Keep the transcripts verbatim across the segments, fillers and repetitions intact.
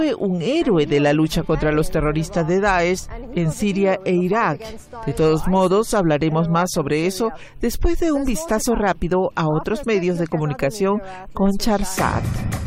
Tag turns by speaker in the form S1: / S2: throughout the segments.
S1: Fue un héroe de la lucha contra los terroristas de Daesh en Siria e Irak. De todos modos, hablaremos más sobre eso después de un vistazo rápido a otros medios de comunicación con Charzad.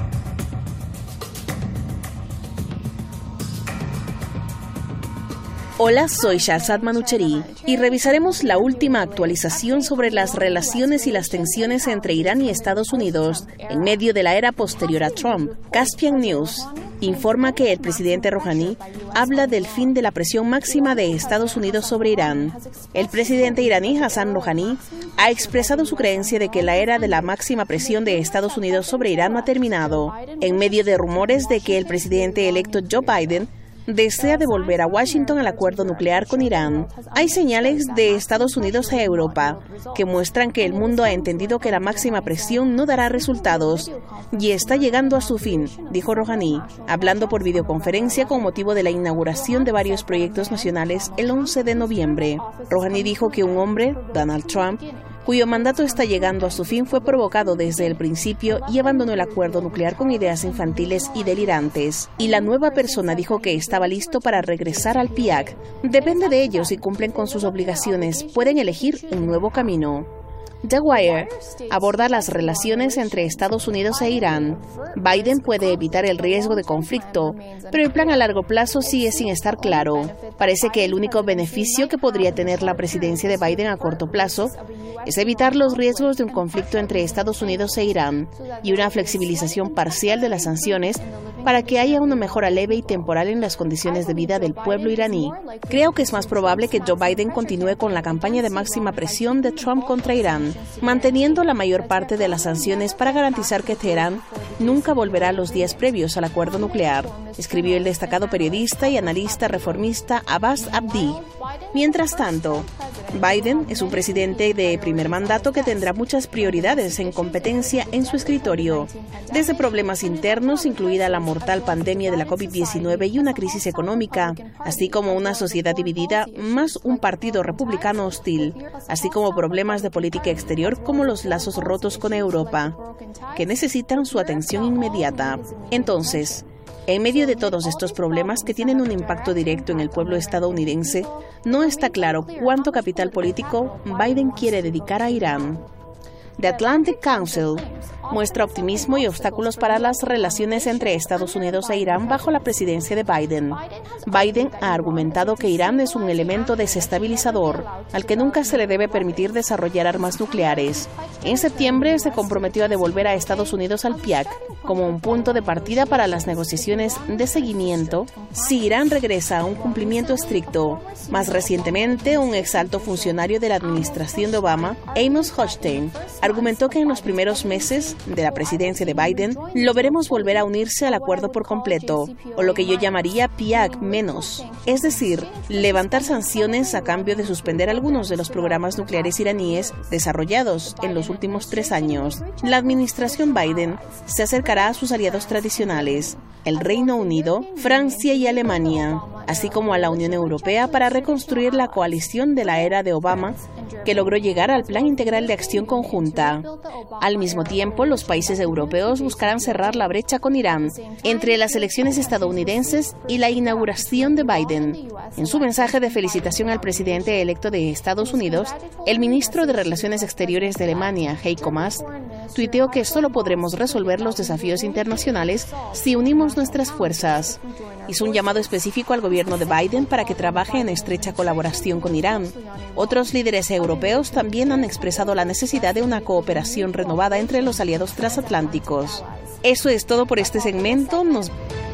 S2: Hola, soy Charzad Manucheri y revisaremos la última actualización sobre las relaciones y las tensiones entre Irán y Estados Unidos en medio de la era posterior a Trump. Caspian News informa que el presidente Rouhani habla del fin de la presión máxima de Estados Unidos sobre Irán. El presidente iraní Hassan Rouhani ha expresado su creencia de que la era de la máxima presión de Estados Unidos sobre Irán no ha terminado, en medio de rumores de que el presidente electo Joe Biden desea devolver a Washington el acuerdo nuclear con Irán. Hay señales de Estados Unidos a Europa que muestran que el mundo ha entendido que la máxima presión no dará resultados y está llegando a su fin, dijo Rouhani, hablando por videoconferencia con motivo de la inauguración de varios proyectos nacionales el once de noviembre. Rouhani dijo que un hombre, Donald Trump, cuyo mandato está llegando a su fin, fue provocado desde el principio y abandonó el acuerdo nuclear con ideas infantiles y delirantes. Y la nueva persona dijo que estaba listo para regresar al P I A C. Depende de ellos si cumplen con sus obligaciones. Pueden elegir un nuevo camino. The Wire aborda las relaciones entre Estados Unidos e Irán. Biden puede evitar el riesgo de conflicto, pero el plan a largo plazo sigue sin estar claro. Parece que el único beneficio que podría tener la presidencia de Biden a corto plazo es evitar los riesgos de un conflicto entre Estados Unidos e Irán y una flexibilización parcial de las sanciones para que haya una mejora leve y temporal en las condiciones de vida del pueblo iraní. Creo que es más probable que Joe Biden continúe con la campaña de máxima presión de Trump contra Irán, manteniendo la mayor parte de las sanciones para garantizar que Teherán nunca volverá a los días previos al acuerdo nuclear, escribió el destacado periodista y analista reformista Abbas Abdi. Mientras tanto, Biden es un presidente de primer mandato que tendrá muchas prioridades en competencia en su escritorio, desde problemas internos, incluida la mortal pandemia de la COVID diecinueve y una crisis económica, así como una sociedad dividida, más un partido republicano hostil, así como problemas de política exterior como los lazos rotos con Europa, que necesitan su atención inmediata. Entonces, en medio de todos estos problemas que tienen un impacto directo en el pueblo estadounidense, no está claro cuánto capital político Biden quiere dedicar a Irán. The Atlantic Council muestra optimismo y obstáculos para las relaciones entre Estados Unidos e Irán bajo la presidencia de Biden. Biden ha argumentado que Irán es un elemento desestabilizador, al que nunca se le debe permitir desarrollar armas nucleares. En septiembre se comprometió a devolver a Estados Unidos al P I A C como un punto de partida para las negociaciones de seguimiento si Irán regresa a un cumplimiento estricto. Más recientemente, un exalto funcionario de la administración de Obama, Amos Hochstein, argumentó que en los primeros meses de la presidencia de Biden lo veremos volver a unirse al acuerdo por completo, o lo que yo llamaría P I A C menos, es decir, levantar sanciones a cambio de suspender algunos de los programas nucleares iraníes desarrollados en los últimos tres años. La administración Biden se acercará a sus aliados tradicionales, el Reino Unido, Francia y Alemania, así como a la Unión Europea para reconstruir la coalición de la era de Obama, que logró llegar al Plan Integral de Acción Conjunta. Al mismo tiempo, los países europeos buscarán cerrar la brecha con Irán entre las elecciones estadounidenses y la inauguración de Biden. En su mensaje de felicitación al presidente electo de Estados Unidos, el ministro de Relaciones Exteriores de Alemania, Heiko Maas, tuiteó que solo podremos resolver los desafíos internacionales si unimos nuestras fuerzas. Hizo un llamado específico al gobierno de Biden para que trabaje en estrecha colaboración con Irán. Otros líderes europeos también han expresado la necesidad de una cooperación renovada entre los aliados transatlánticos. Eso es todo por este segmento. Nos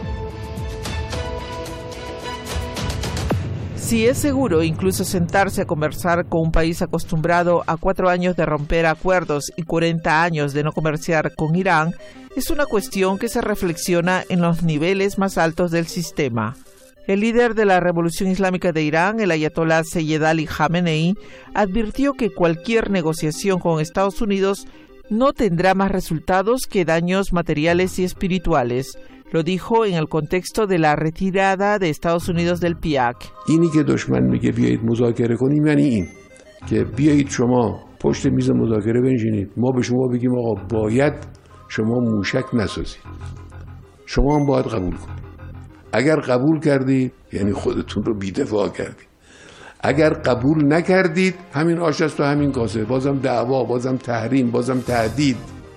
S1: Si es seguro incluso sentarse a conversar con un país acostumbrado a cuatro años de romper acuerdos y cuarenta años de no comerciar con Irán, es una cuestión que se reflexiona en los niveles más altos del sistema. El líder de la Revolución Islámica de Irán, el ayatolá Seyyed Ali Khamenei, advirtió que cualquier negociación con Estados Unidos no tendrá más resultados que daños materiales y espirituales. Lo dijo en el contexto de la retirada de Estados Unidos del P I A C.
S3: اینی که دشمن میگه بیایید مذاکره کنیم یعنی این که بیایید شما پشت میز مذاکره بنشینید ما به شما بگیم آقا باید شما موشک نسازید شما هم باید قبول کنید اگر قبول کردید یعنی خودتون رو بی‌دفاع کردید، اگر قبول نکردید همین آش است و همین کاسه، بازم دعوا، بازم تحریم، بازم تهدید.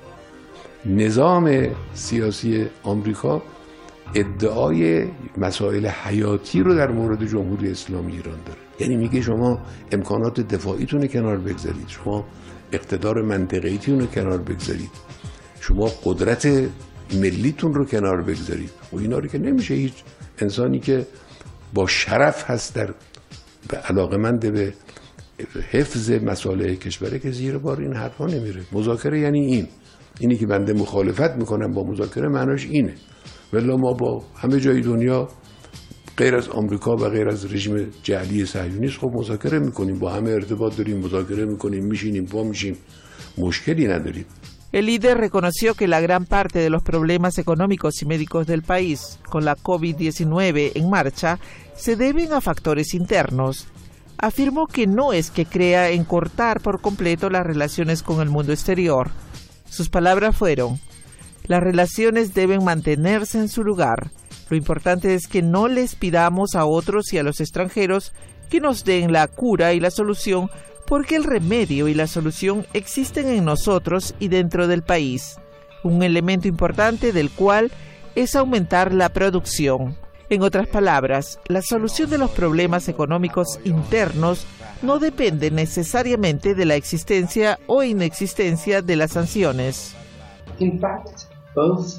S3: نظام سیاسی آمریکا ادعای مسائل حیاتی رو در مورد جمهوری اسلامی ایران داره. یعنی میگه شما امکانات دفاعیتون رو کنار بگذارید، شما اقتدار منطقه‌ایتون رو کنار بگذارید، شما قدرت ملیتون رو کنار بگذارید. و اینا رو که نمیشه هیچ انسانی که با شرف هست در علاقه‌مند به حفظ مصالح کشوره که زیر بار این حرفا نمیره. مذاکره یعنی این اینی که بنده مخالفت میکنم با مذاکره معناش اینه. ولی ما با همه جای دنیا غیر از آمریکا و غیر از رژیم جعلی صهیونیست خب مذاکره میکنیم، با همه ارتباط داریم، مذاکره میکنیم، میشینیم پا میشیم، مشکلی نداریم.
S1: El líder reconoció que la gran parte de los problemas económicos y médicos del país con la COVID diecinueve en marcha se deben a factores internos. Afirmó que no es que crea en cortar por completo las relaciones con el mundo exterior. Sus palabras fueron: las relaciones deben mantenerse en su lugar. Lo importante es que no les pidamos a otros y a los extranjeros que nos den la cura y la solución, porque el remedio y la solución existen en nosotros y dentro del país. Un elemento importante del cual es aumentar la producción. En otras palabras, la solución de los problemas económicos internos no depende necesariamente de la existencia o inexistencia de las sanciones.
S4: In fact, both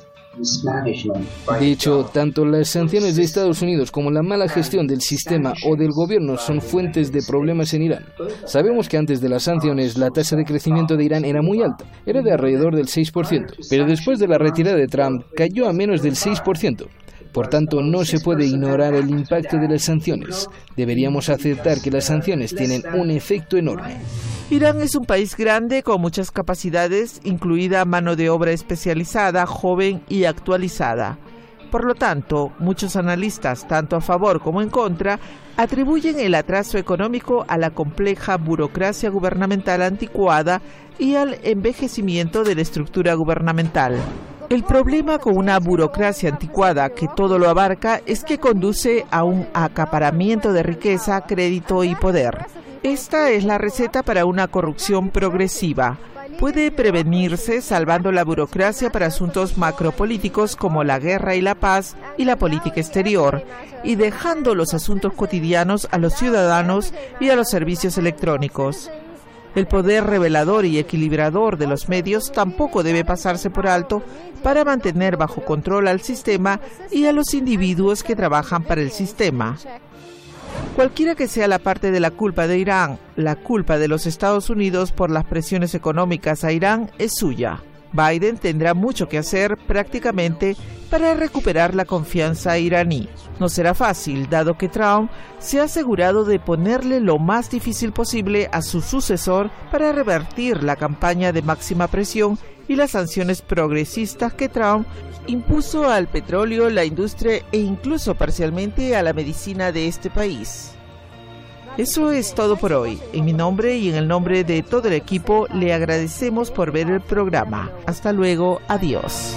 S5: De hecho, tanto las sanciones de Estados Unidos como la mala gestión del sistema o del gobierno son fuentes de problemas en Irán. Sabemos que antes de las sanciones la tasa de crecimiento de Irán era muy alta, era de alrededor del seis por ciento, pero después de la retirada de Trump cayó a menos del seis por ciento. Por tanto, no se puede ignorar el impacto de las sanciones. Deberíamos aceptar que las sanciones tienen un efecto enorme.
S1: Irán es un país grande con muchas capacidades, incluida mano de obra especializada, joven y actualizada. Por lo tanto, muchos analistas, tanto a favor como en contra, atribuyen el atraso económico a la compleja burocracia gubernamental anticuada y al envejecimiento de la estructura gubernamental. El problema con una burocracia anticuada que todo lo abarca es que conduce a un acaparamiento de riqueza, crédito y poder. Esta es la receta para una corrupción progresiva. Puede prevenirse salvando la burocracia para asuntos macropolíticos como la guerra y la paz y la política exterior, y dejando los asuntos cotidianos a los ciudadanos y a los servicios electrónicos. El poder revelador y equilibrador de los medios tampoco debe pasarse por alto para mantener bajo control al sistema y a los individuos que trabajan para el sistema. Cualquiera que sea la parte de la culpa de Irán, la culpa de los Estados Unidos por las presiones económicas a Irán es suya. Biden tendrá mucho que hacer prácticamente para recuperar la confianza iraní. No será fácil, dado que Trump se ha asegurado de ponerle lo más difícil posible a su sucesor para revertir la campaña de máxima presión y las sanciones progresistas que Trump impuso al petróleo, la industria e incluso parcialmente a la medicina de este país. Eso es todo por hoy. En mi nombre y en el nombre de todo el equipo le agradecemos por ver el programa. Hasta luego, adiós.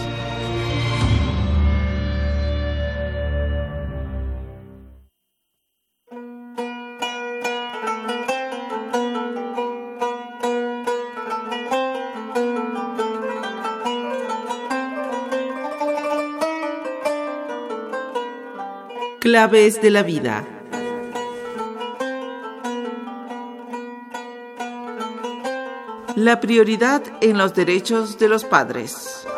S1: Claves de la vida. La prioridad en los derechos de los padres.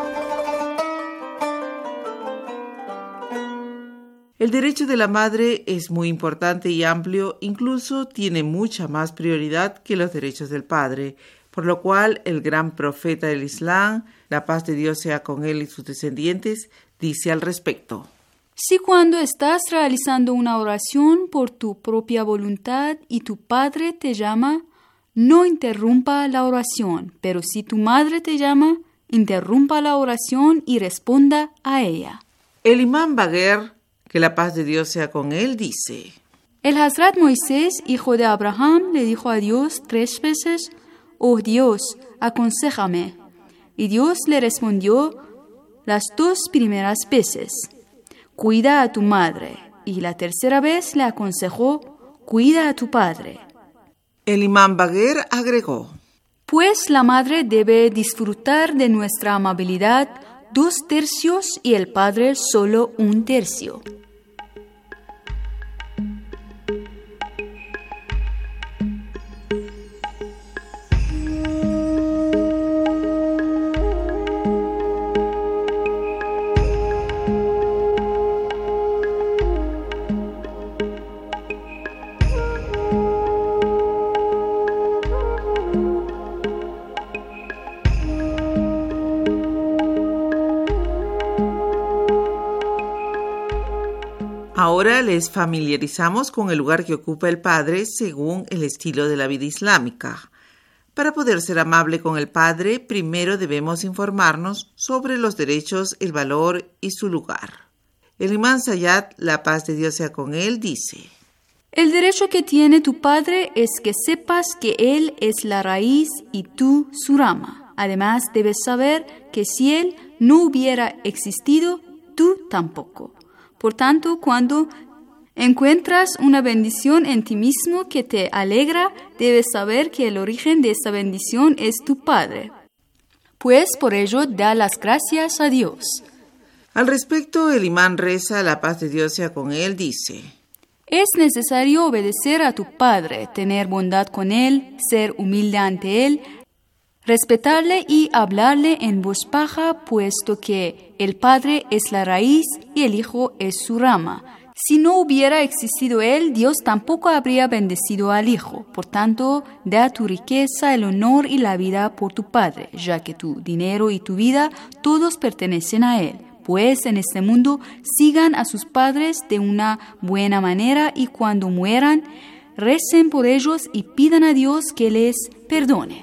S1: El derecho de la madre es muy importante y amplio, incluso tiene mucha más prioridad que los derechos del padre, por lo cual el gran profeta del Islam, la paz de Dios sea con él y sus descendientes, dice al respecto:
S6: si cuando estás realizando una oración por tu propia voluntad y tu padre te llama, no interrumpa la oración, pero si tu madre te llama, interrumpa la oración y responda a ella.
S1: El imán Bagher, que la paz de Dios sea con él, dice:
S6: el Hazrat Moisés, hijo de Abraham, le dijo a Dios tres veces: oh Dios, aconséjame. Y Dios le respondió las dos primeras veces. cuida a tu madre. Y la tercera vez le aconsejó, cuida a tu padre.
S1: El imán Bagher agregó:
S6: pues la madre debe disfrutar de nuestra amabilidad dos tercios y el padre solo un tercio.
S1: Ahora les familiarizamos con el lugar que ocupa el padre según el estilo de la vida islámica. Para poder ser amable con el padre, primero debemos informarnos sobre los derechos, el valor y su lugar. El imán Sayyad, la paz de Dios sea con él, dice:
S6: el derecho que tiene tu padre es que sepas que él es la raíz y tú su rama. Además, debes saber que si él no hubiera existido, tú tampoco. Por tanto, cuando encuentras una bendición en ti mismo que te alegra, debes saber que el origen de esa bendición es tu Padre. Pues por ello da las gracias a Dios.
S1: Al respecto, el imán reza, la paz de Dios sea con él, dice:
S6: es necesario obedecer a tu Padre, tener bondad con él, ser humilde ante él, respetarle y hablarle en voz baja, puesto que el Padre es la raíz y el Hijo es su rama. Si no hubiera existido Él, Dios tampoco habría bendecido al Hijo. Por tanto, da tu riqueza, el honor y la vida por tu Padre, ya que tu dinero y tu vida todos pertenecen a Él. Pues en este mundo sigan a sus padres de una buena manera y cuando mueran, recen por ellos y pidan a Dios que les perdone.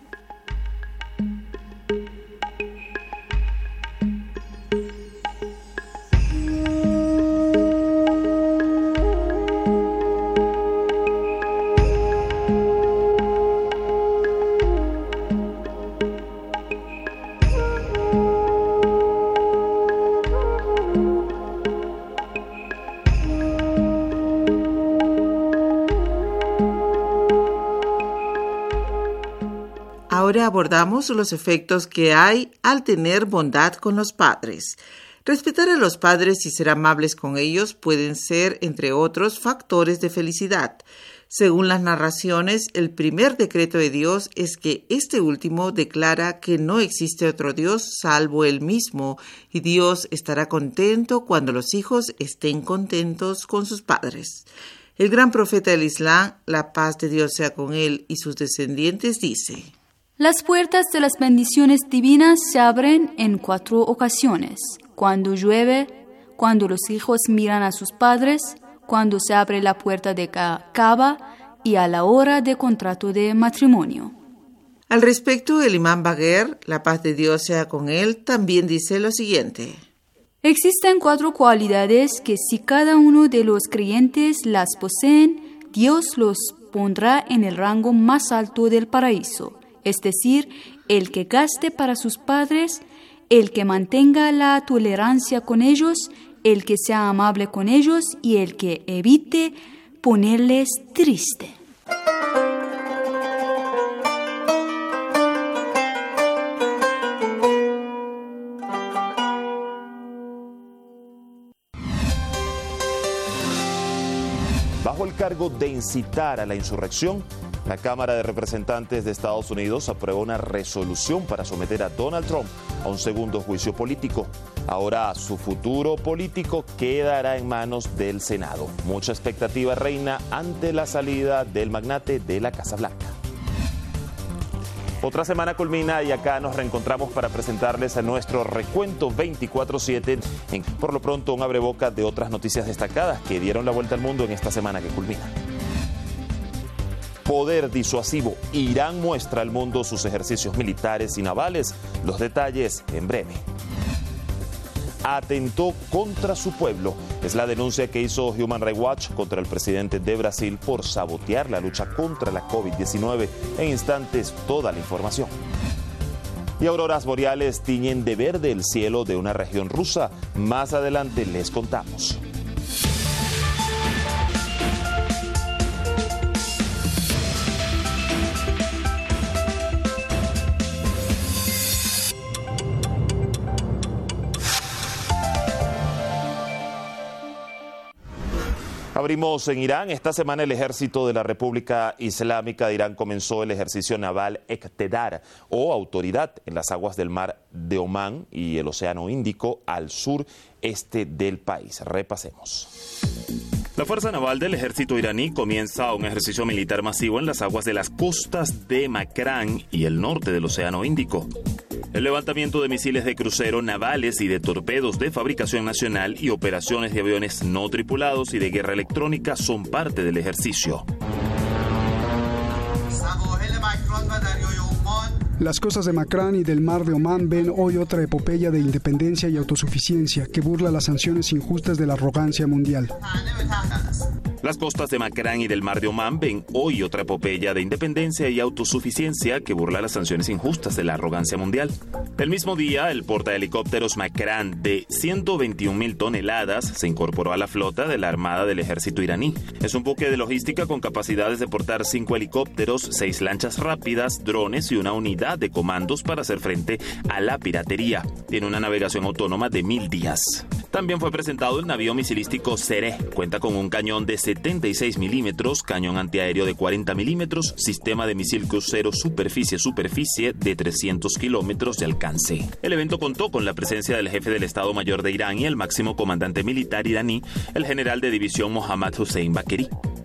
S1: Ahora abordamos los efectos que hay al tener bondad con los padres. Respetar a los padres y ser amables con ellos pueden ser, entre otros, factores de felicidad. Según las narraciones, el primer decreto de Dios es que este último declara que no existe otro Dios salvo Él mismo, y Dios estará contento cuando los hijos estén contentos con sus padres. El gran profeta del Islam, la paz de Dios sea con él y sus descendientes, dice:
S6: las puertas de las bendiciones divinas se abren en cuatro ocasiones: cuando llueve, cuando los hijos miran a sus padres, cuando se abre la puerta de Kaaba y a la hora de contrato de matrimonio.
S1: Al respecto, el imán Bagher, la paz de Dios sea con él, también dice lo siguiente:
S6: existen cuatro cualidades que si cada uno de los creyentes las poseen, Dios los pondrá en el rango más alto del paraíso. Es decir, el que gaste para sus padres, el que mantenga la tolerancia con ellos, el que sea amable con ellos y el que evite ponerles triste.
S7: Bajo el cargo de incitar a la insurrección, la Cámara de Representantes de Estados Unidos aprobó una resolución para someter a Donald Trump a un segundo juicio político. Ahora su futuro político quedará en manos del Senado. Mucha expectativa reina ante la salida del magnate de la Casa Blanca. Otra semana culmina y acá nos reencontramos para presentarles a nuestro recuento veinticuatro siete. En, por lo pronto, un abreboca de otras noticias destacadas que dieron la vuelta al mundo en esta semana que culmina. Poder disuasivo. Irán muestra al mundo sus ejercicios militares y navales. Los detalles en breve. Atentó contra su pueblo. Es la denuncia que hizo Human Rights Watch contra el presidente de Brasil por sabotear la lucha contra la COVID diecinueve. En instantes, toda la información. Y auroras boreales tiñen de verde el cielo de una región rusa. Más adelante les contamos. Abrimos en Irán. Esta semana el ejército de la República Islámica de Irán comenzó el ejercicio naval Eqtedar, o autoridad, en las aguas del mar de Omán y el Océano Índico al sureste del país. Repasemos. La Fuerza Naval del Ejército iraní comienza un ejercicio militar masivo en las aguas de las costas de Makran y el norte del Océano Índico. El levantamiento de misiles de crucero, navales y de torpedos de fabricación nacional y operaciones de aviones no tripulados y de guerra electrónica son parte del ejercicio.
S8: Las costas de Makran y del mar de Omán ven hoy otra epopeya de independencia y autosuficiencia que burla las sanciones injustas de la arrogancia mundial.
S7: Las costas de Makran y del mar de Omán ven hoy otra epopeya de independencia y autosuficiencia que burla las sanciones injustas de la arrogancia mundial. El mismo día, el portahelicópteros Makran de ciento veintiún mil toneladas se incorporó a la flota de la Armada del Ejército iraní. Es un buque de logística con capacidades de portar cinco helicópteros, seis lanchas rápidas, drones y una unidad de comandos para hacer frente a la piratería. Tiene una navegación autónoma de mil días. También fue presentado el navío misilístico Sereh. Cuenta con un cañón de setenta y seis milímetros, cañón antiaéreo de cuarenta milímetros, sistema de misil crucero superficie-superficie de trescientos kilómetros de alcance. El evento contó con la presencia del jefe del Estado Mayor de Irán y el máximo comandante militar iraní, el general de división Mohammad Hossein Bakeri.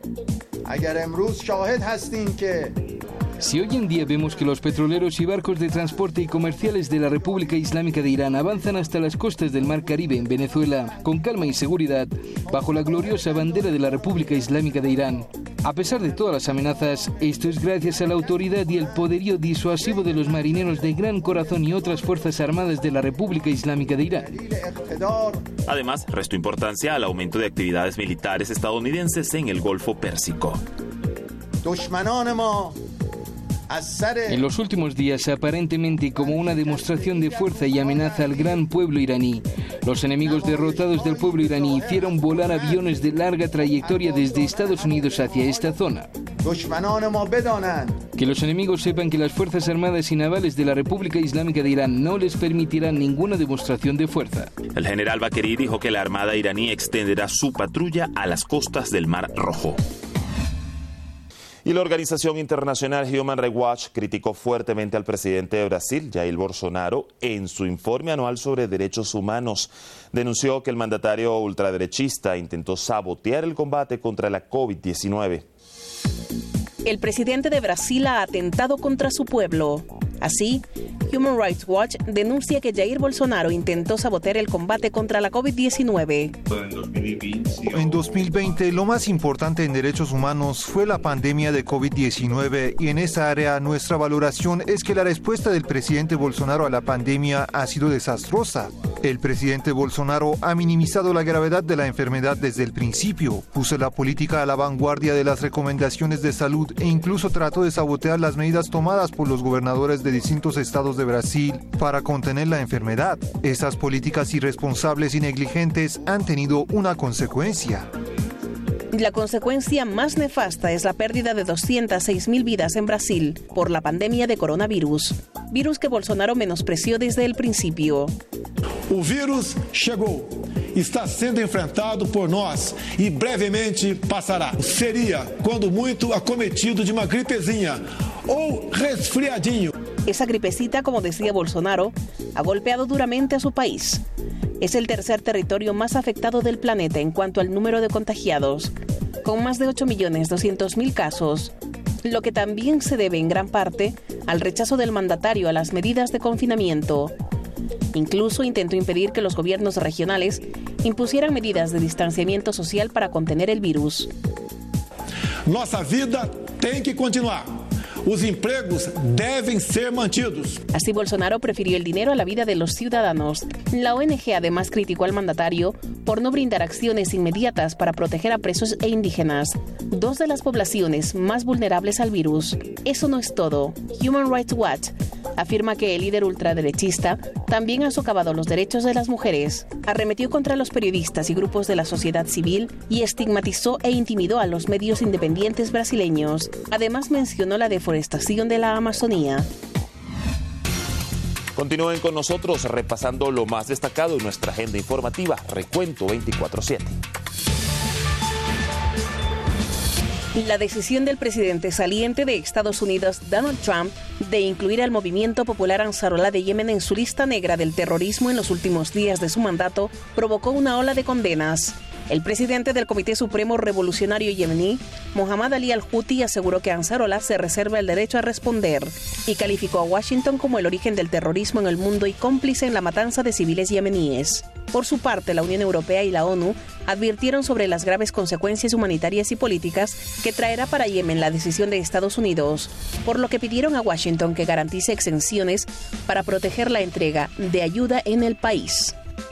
S5: Si hoy en día vemos que los petroleros y barcos de transporte y comerciales de la República Islámica de Irán avanzan hasta las costas del Mar Caribe en Venezuela con calma y seguridad, bajo la gloriosa bandera de la República Islámica de Irán, a pesar de todas las amenazas, esto es gracias a la autoridad y el poderío disuasivo de los marineros de Gran Corazón y otras fuerzas armadas de la República Islámica de Irán.
S7: Además, restó importancia al aumento de actividades militares estadounidenses en el Golfo Pérsico.
S5: En los últimos días, aparentemente como una demostración de fuerza y amenaza al gran pueblo iraní, los enemigos derrotados del pueblo iraní hicieron volar aviones de larga trayectoria desde Estados Unidos hacia esta zona. Que los enemigos sepan que las Fuerzas Armadas y Navales de la República Islámica de Irán no les permitirán ninguna demostración de fuerza.
S7: El general Bakeri dijo que la Armada iraní extenderá su patrulla a las costas del Mar Rojo. Y la organización internacional Human Rights Watch criticó fuertemente al presidente de Brasil, Jair Bolsonaro, en su informe anual sobre derechos humanos. Denunció que el mandatario ultraderechista intentó sabotear el combate contra la COVID diecinueve.
S2: El presidente de Brasil ha atentado contra su pueblo. Así, Human Rights Watch denuncia que Jair Bolsonaro intentó sabotear el combate contra la COVID diecinueve.
S9: En dos mil veinte, lo más importante en derechos humanos fue la pandemia de COVID diecinueve y en esa área nuestra valoración es que la respuesta del presidente Bolsonaro a la pandemia ha sido desastrosa. El presidente Bolsonaro ha minimizado la gravedad de la enfermedad desde el principio, puso la política a la vanguardia de las recomendaciones de salud e incluso trató de sabotear las medidas tomadas por los gobernadores de distintos estados de Brasil para contener la enfermedad. Esas políticas irresponsables y negligentes han tenido una consecuencia.
S2: La consecuencia más nefasta es la pérdida de doscientas seis mil vidas en Brasil por la pandemia de coronavirus, virus que Bolsonaro menospreció desde el principio.
S10: O vírus chegou, está sendo enfrentado por nós e brevemente passará. Seria, quando muito, acometido de uma gripezinha ou resfriadinho.
S2: Esa gripecita, como decía Bolsonaro, ha golpeado duramente a su país. Es el tercer territorio más afectado del planeta en cuanto al número de contagiados, con más de ocho millones doscientos mil casos, lo que también se debe en gran parte al rechazo del mandatario a las medidas de confinamiento. Incluso intentó impedir que los gobiernos regionales impusieran medidas de distanciamiento social para contener el virus.
S10: Nossa vida tem que continuar. Os empregos devem ser mantidos.
S2: Así Bolsonaro prefirió el dinero a la vida de los ciudadanos. La O N G además criticó al mandatario por no brindar acciones inmediatas para proteger a presos e indígenas, dos de las poblaciones más vulnerables al virus. Eso no es todo. Human Rights Watch afirma que el líder ultraderechista también ha socavado los derechos de las mujeres, arremetió contra los periodistas y grupos de la sociedad civil y estigmatizó e intimidó a los medios independientes brasileños. Además mencionó la deforestación de la Amazonía.
S7: Continúen con nosotros repasando lo más destacado en nuestra agenda informativa, Recuento veinticuatro siete.
S2: La decisión del presidente saliente de Estados Unidos, Donald Trump, de incluir al movimiento popular Ansarollah de Yemen en su lista negra del terrorismo en los últimos días de su mandato provocó una ola de condenas. El presidente del Comité Supremo Revolucionario Yemení, Mohammad Ali al-Houthi, aseguró que Ansarollah se reserva el derecho a responder y calificó a Washington como el origen del terrorismo en el mundo y cómplice en la matanza de civiles yemeníes. Por su parte, la Unión Europea y la ONU advirtieron sobre las graves consecuencias humanitarias y políticas que traerá para Yemen la decisión de Estados Unidos, por lo que pidieron a Washington que garantice exenciones para proteger la entrega de ayuda en el país.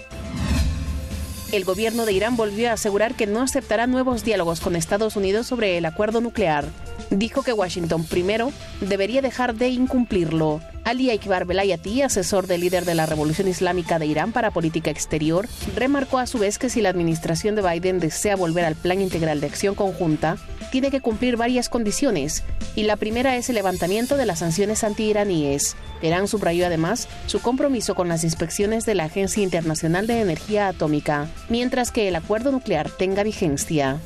S2: El gobierno de Irán volvió a asegurar que no aceptará nuevos diálogos con Estados Unidos sobre el acuerdo nuclear. Dijo que Washington primero debería dejar de incumplirlo. Ali Akbar Velayati, asesor del líder de la Revolución Islámica de Irán para política exterior, remarcó a su vez que si la administración de Biden desea volver al Plan Integral de Acción Conjunta, tiene que cumplir varias condiciones, y la primera es el levantamiento de las sanciones antiiraníes. Irán subrayó además su compromiso con las inspecciones de la Agencia Internacional de Energía Atómica, mientras que el acuerdo nuclear tenga vigencia.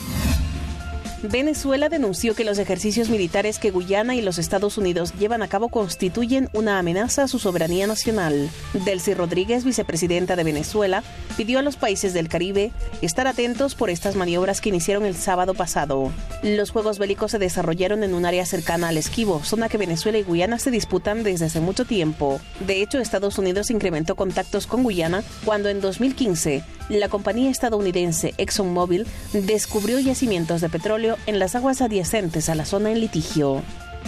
S2: Venezuela denunció que los ejercicios militares que Guyana y los Estados Unidos llevan a cabo constituyen una amenaza a su soberanía nacional. Delcy Rodríguez, vicepresidenta de Venezuela, pidió a los países del Caribe estar atentos por estas maniobras que iniciaron el sábado pasado. Los juegos bélicos se desarrollaron en un área cercana al Esquivo, zona que Venezuela y Guyana se disputan desde hace mucho tiempo. De hecho, Estados Unidos incrementó contactos con Guyana cuando en dos mil quince la compañía estadounidense ExxonMobil descubrió yacimientos de petróleo en las aguas adyacentes a la zona en litigio.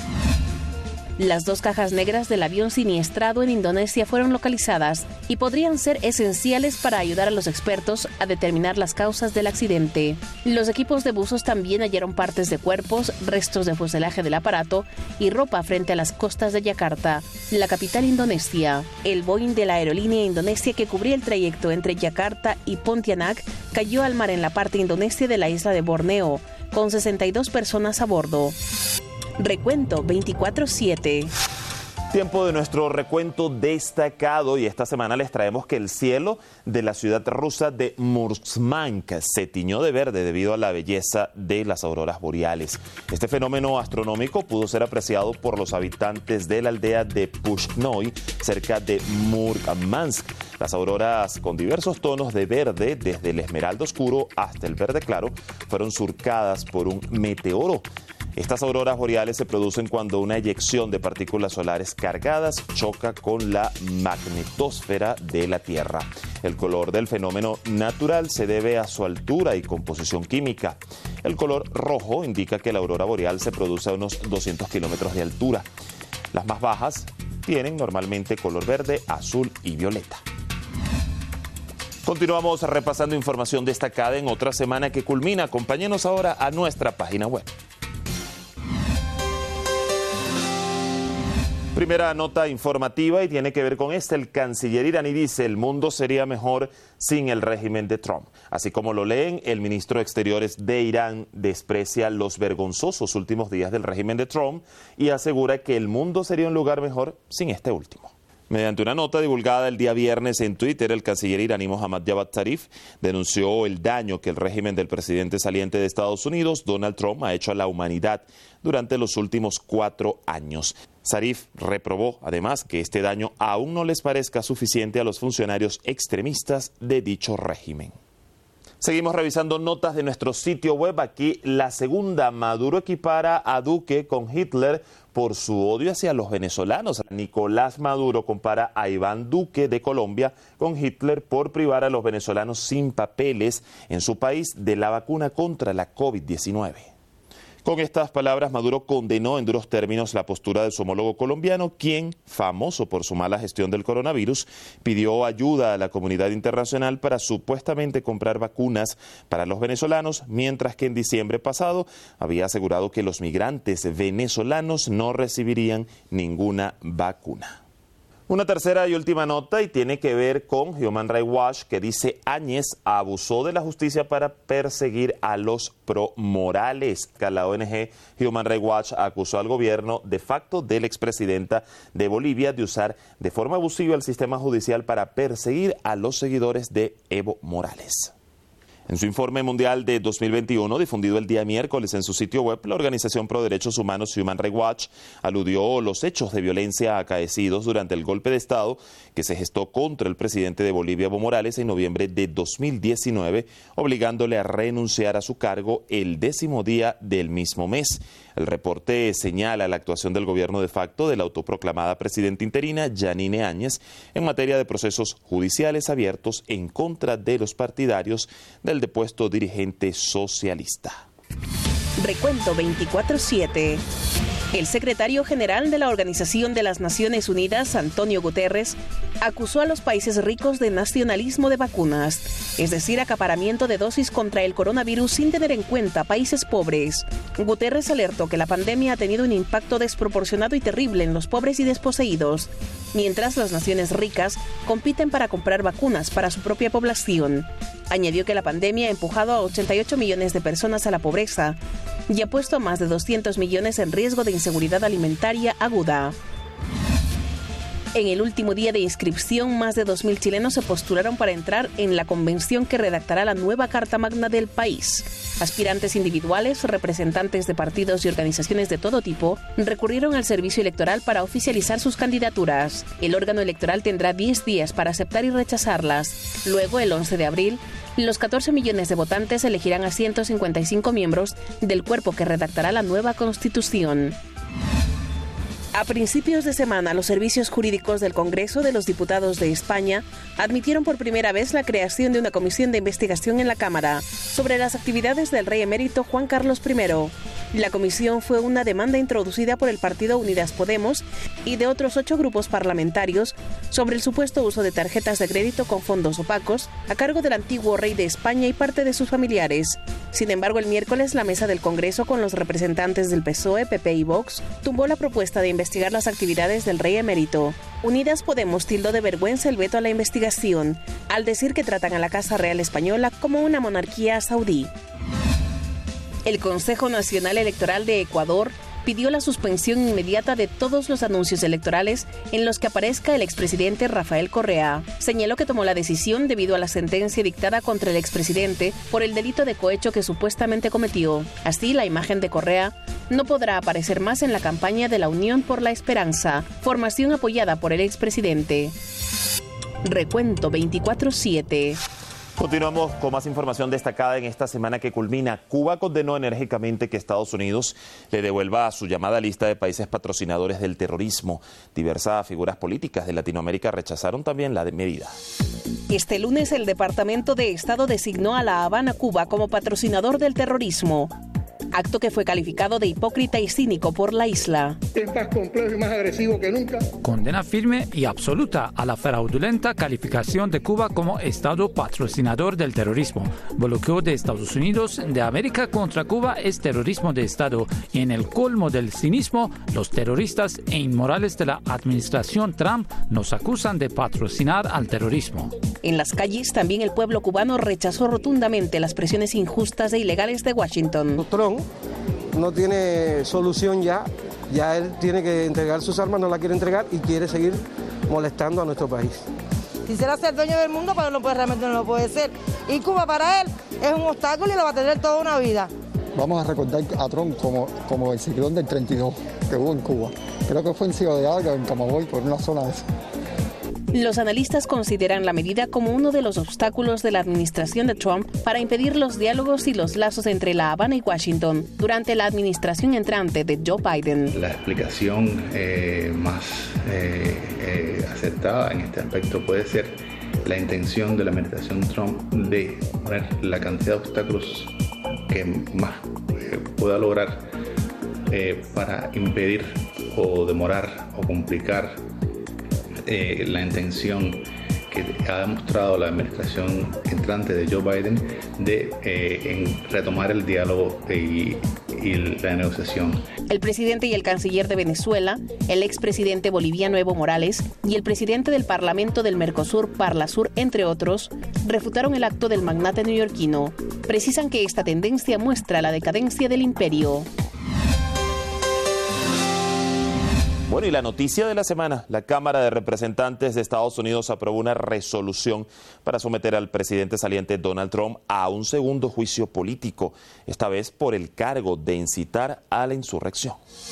S2: Las dos cajas negras del avión siniestrado en Indonesia fueron localizadas y podrían ser esenciales para ayudar a los expertos a determinar las causas del accidente. Los equipos de buzos también hallaron partes de cuerpos, restos de fuselaje del aparato y ropa frente a las costas de Yakarta, la capital indonesia. El Boeing de la aerolínea indonesia que cubría el trayecto entre Yakarta y Pontianak cayó al mar en la parte indonesia de la isla de Borneo, con sesenta y dos personas a bordo. Recuento veinticuatro siete.
S7: Tiempo de nuestro recuento destacado y esta semana les traemos que el cielo de la ciudad rusa de Murmansk se tiñó de verde debido a la belleza de las auroras boreales. Este fenómeno astronómico pudo ser apreciado por los habitantes de la aldea de Pushnoy, cerca de Murmansk. Las auroras con diversos tonos de verde, desde el esmeralda oscuro hasta el verde claro, fueron surcadas por un meteoro. Estas auroras boreales se producen cuando una eyección de partículas solares cargadas choca con la magnetosfera de la Tierra. El color del fenómeno natural se debe a su altura y composición química. El color rojo indica que la aurora boreal se produce a unos doscientos kilómetros de altura. Las más bajas tienen normalmente color verde, azul y violeta. Continuamos repasando información destacada en otra semana que culmina. Acompáñenos ahora a nuestra página web. Primera nota informativa y tiene que ver con esta. El canciller iraní dice el mundo sería mejor sin el régimen de Trump. Así como lo leen, el ministro de Exteriores de Irán desprecia los vergonzosos últimos días del régimen de Trump y asegura que el mundo sería un lugar mejor sin este último. Mediante una nota divulgada el día viernes en Twitter, el canciller iraní Mohammad Javad Zarif denunció el daño que el régimen del presidente saliente de Estados Unidos, Donald Trump, ha hecho a la humanidad durante los últimos cuatro años. Zarif reprobó, además, que este daño aún no les parezca suficiente a los funcionarios extremistas de dicho régimen. Seguimos revisando notas de nuestro sitio web. Aquí la segunda. Maduro equipara a Duque con Hitler por su odio hacia los venezolanos. Nicolás Maduro compara a Iván Duque de Colombia con Hitler por privar a los venezolanos sin papeles en su país de la vacuna contra la COVID diecinueve. Con estas palabras, Maduro condenó en duros términos la postura de su homólogo colombiano, quien, famoso por su mala gestión del coronavirus, pidió ayuda a la comunidad internacional para supuestamente comprar vacunas para los venezolanos, mientras que en diciembre pasado había asegurado que los migrantes venezolanos no recibirían ninguna vacuna. Una tercera y última nota y tiene que ver con Human Rights Watch, que dice Áñez abusó de la justicia para perseguir a los pro-Morales. La O N G Human Rights Watch acusó al gobierno de facto de la expresidenta de Bolivia de usar de forma abusiva el sistema judicial para perseguir a los seguidores de Evo Morales. En su informe mundial de dos mil veintiuno, difundido el día miércoles en su sitio web, la organización pro derechos humanos Human Rights Watch aludió los hechos de violencia acaecidos durante el golpe de Estado que se gestó contra el presidente de Bolivia, Evo Morales, en noviembre de dos mil diecinueve, obligándole a renunciar a su cargo el décimo día del mismo mes. El reporte señala la actuación del gobierno de facto de la autoproclamada presidenta interina, Yanine Áñez, en materia de procesos judiciales abiertos en contra de los partidarios del depuesto dirigente socialista.
S2: Recuento veinticuatro siete. El secretario general de la Organización de las Naciones Unidas, Antonio Guterres, acusó a los países ricos de nacionalismo de vacunas, es decir, acaparamiento de dosis contra el coronavirus sin tener en cuenta países pobres. Guterres alertó que la pandemia ha tenido un impacto desproporcionado y terrible en los pobres y desposeídos, mientras las naciones ricas compiten para comprar vacunas para su propia población. Añadió que la pandemia ha empujado a ochenta y ocho millones de personas a la pobreza y ha puesto a más de doscientos millones en riesgo de inseguridad alimentaria aguda. En el último día de inscripción, más de dos mil chilenos se postularon para entrar en la convención que redactará la nueva Carta Magna del país. Aspirantes individuales, representantes de partidos y organizaciones de todo tipo recurrieron al servicio electoral para oficializar sus candidaturas. El órgano electoral tendrá diez días para aceptar y rechazarlas. Luego, el once de abril, los catorce millones de votantes elegirán a ciento cincuenta y cinco miembros del cuerpo que redactará la nueva Constitución. A principios de semana, los servicios jurídicos del Congreso de los Diputados de España admitieron por primera vez la creación de una comisión de investigación en la Cámara sobre las actividades del rey emérito Juan Carlos primero. La comisión fue una demanda introducida por el partido Unidas Podemos y de otros ocho grupos parlamentarios sobre el supuesto uso de tarjetas de crédito con fondos opacos a cargo del antiguo rey de España y parte de sus familiares. Sin embargo, el miércoles la mesa del Congreso con los representantes del P S O E, P P y Vox tumbó la propuesta de investigar las actividades del rey emérito. Unidas Podemos tildó de vergüenza el veto a la investigación, al decir que tratan a la Casa Real Española como una monarquía saudí. El Consejo Nacional Electoral de Ecuador pidió la suspensión inmediata de todos los anuncios electorales en los que aparezca el expresidente Rafael Correa. Señaló que tomó la decisión debido a la sentencia dictada contra el expresidente por el delito de cohecho que supuestamente cometió. Así, la imagen de Correa no podrá aparecer más en la campaña de la Unión por la Esperanza, formación apoyada por el expresidente. Recuento veinticuatro siete.
S7: Continuamos con más información destacada en esta semana que culmina. Cuba condenó enérgicamente que Estados Unidos le devuelva a su llamada lista de países patrocinadores del terrorismo. Diversas figuras políticas de Latinoamérica rechazaron también la medida.
S2: Este lunes el Departamento de Estado designó a La Habana, Cuba, como patrocinador del terrorismo. Acto que fue calificado de hipócrita y cínico por la isla.
S11: Es más complejo y más agresivo que nunca.
S12: Condena firme y absoluta a la fraudulenta calificación de Cuba como Estado patrocinador del terrorismo. Bloqueo de Estados Unidos de América contra Cuba es terrorismo de Estado. Y en el colmo del cinismo, los terroristas e inmorales de la administración Trump nos acusan de patrocinar al terrorismo.
S2: En las calles, también el pueblo cubano rechazó rotundamente las presiones injustas e ilegales de Washington.
S13: Trump no tiene solución ya, ya él tiene que entregar sus armas, no la quiere entregar y quiere seguir molestando a nuestro país.
S14: Quisiera ser dueño del mundo, pero no puede, realmente no lo puede ser. Y Cuba para él es un obstáculo y lo va a tener toda una vida.
S15: Vamos a recordar a Trump como, como el ciclón del treinta y dos que hubo en Cuba. Creo que fue en Ciudad de Alga, en Camagüey, por una zona de esa.
S2: Los analistas consideran la medida como uno de los obstáculos de la administración de Trump para impedir los diálogos y los lazos entre La Habana y Washington durante la administración entrante de Joe Biden.
S16: La explicación eh, más eh, eh, acertada en este aspecto puede ser la intención de la administración Trump de poner la cantidad de obstáculos que más eh, pueda lograr eh, para impedir o demorar o complicar eh, la intención que ha demostrado la administración entrante de Joe Biden de eh, en retomar el diálogo y, y la negociación.
S2: El presidente y el canciller de Venezuela, el expresidente boliviano Evo Morales y el presidente del Parlamento del Mercosur, Parlasur, entre otros, refutaron el acto del magnate neoyorquino. Precisan que esta tendencia muestra la decadencia del imperio.
S7: Bueno, y la noticia de la semana, la Cámara de Representantes de Estados Unidos aprobó una resolución para someter al presidente saliente Donald Trump a un segundo juicio político, esta vez por el cargo de incitar a la insurrección.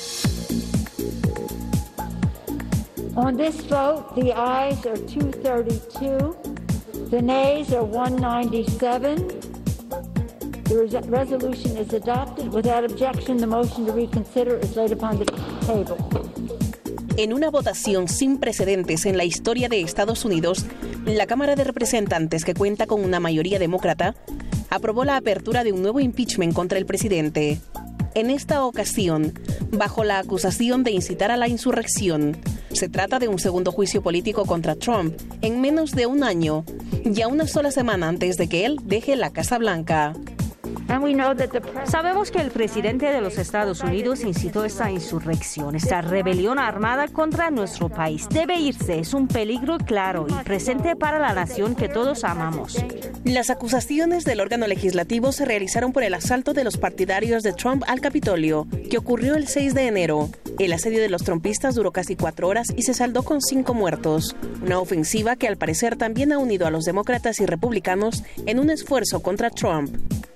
S17: On this vote, the ayes are two thirty-two, the nays are one ninety-seven. The resolution is adopted. Without objection, the motion to reconsider is laid upon the table.
S2: En una votación sin precedentes en la historia de Estados Unidos, la Cámara de Representantes, que cuenta con una mayoría demócrata, aprobó la apertura de un nuevo impeachment contra el presidente. En esta ocasión, bajo la acusación de incitar a la insurrección, se trata de un segundo juicio político contra Trump en menos de un año y a una sola semana antes de que él deje la Casa Blanca.
S18: Sabemos que el presidente de los Estados Unidos incitó esta insurrección, esta rebelión armada contra nuestro país. Debe irse, es un peligro claro y presente para la nación que todos amamos.
S2: Las acusaciones del órgano legislativo se realizaron por el asalto de los partidarios de Trump al Capitolio, que ocurrió el seis de enero. El asedio de los trumpistas duró casi cuatro horas y se saldó con cinco muertos. Una ofensiva que al parecer también ha unido a los demócratas y republicanos en un esfuerzo contra Trump.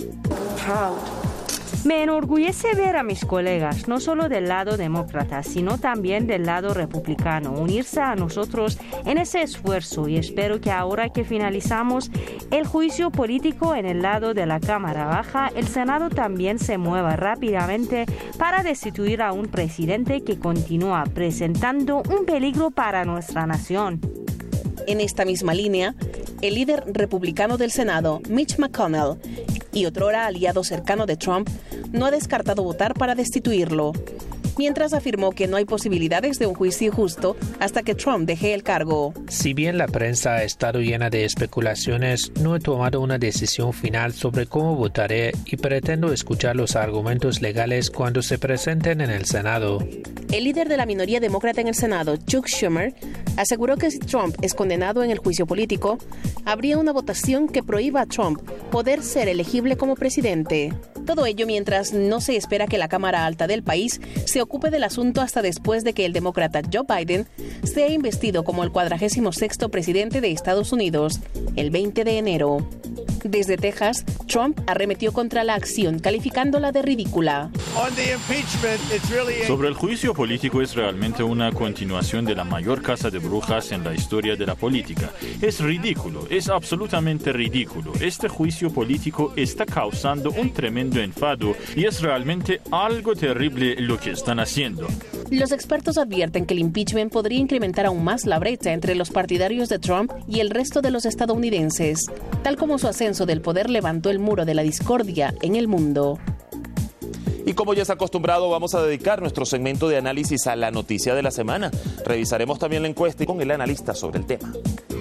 S18: Me enorgullece ver a mis colegas, no solo del lado demócrata, sino también del lado republicano, unirse a nosotros en ese esfuerzo, y espero que ahora que finalizamos el juicio político en el lado de la Cámara Baja, el Senado también se mueva rápidamente para destituir a un presidente que continúa presentando un peligro para nuestra nación.
S2: En esta misma línea, el líder republicano del Senado, Mitch McConnell, y otrora aliado cercano de Trump, no ha descartado votar para destituirlo, mientras afirmó que no hay posibilidades de un juicio justo hasta que Trump deje el cargo.
S19: Si bien la prensa ha estado llena de especulaciones, no he tomado una decisión final sobre cómo votaré y pretendo escuchar los argumentos legales cuando se presenten en el Senado.
S2: El líder de la minoría demócrata en el Senado, Chuck Schumer, aseguró que si Trump es condenado en el juicio político, habría una votación que prohíba a Trump poder ser elegible como presidente. Todo ello mientras no se espera que la Cámara Alta del país se ocupe del asunto hasta después de que el demócrata Joe Biden sea investido como el cuadragésimo sexto presidente de Estados Unidos, el veinte de enero. Desde Texas, Trump arremetió contra la acción, calificándola de ridícula.
S20: Sobre el juicio político, es realmente una continuación de la mayor caza de brujas en la historia de la política. Es ridículo, es absolutamente ridículo. Este juicio político está causando un tremendo enfado y es realmente algo terrible lo que están haciendo.
S2: Los expertos advierten que el impeachment podría incrementar aún más la brecha entre los partidarios de Trump y el resto de los estadounidenses, tal como su ascenso del poder levantó el muro de la discordia en el mundo.
S7: Y como ya es acostumbrado, vamos a dedicar nuestro segmento de análisis a la noticia de la semana. Revisaremos también la encuesta con el analista sobre el tema.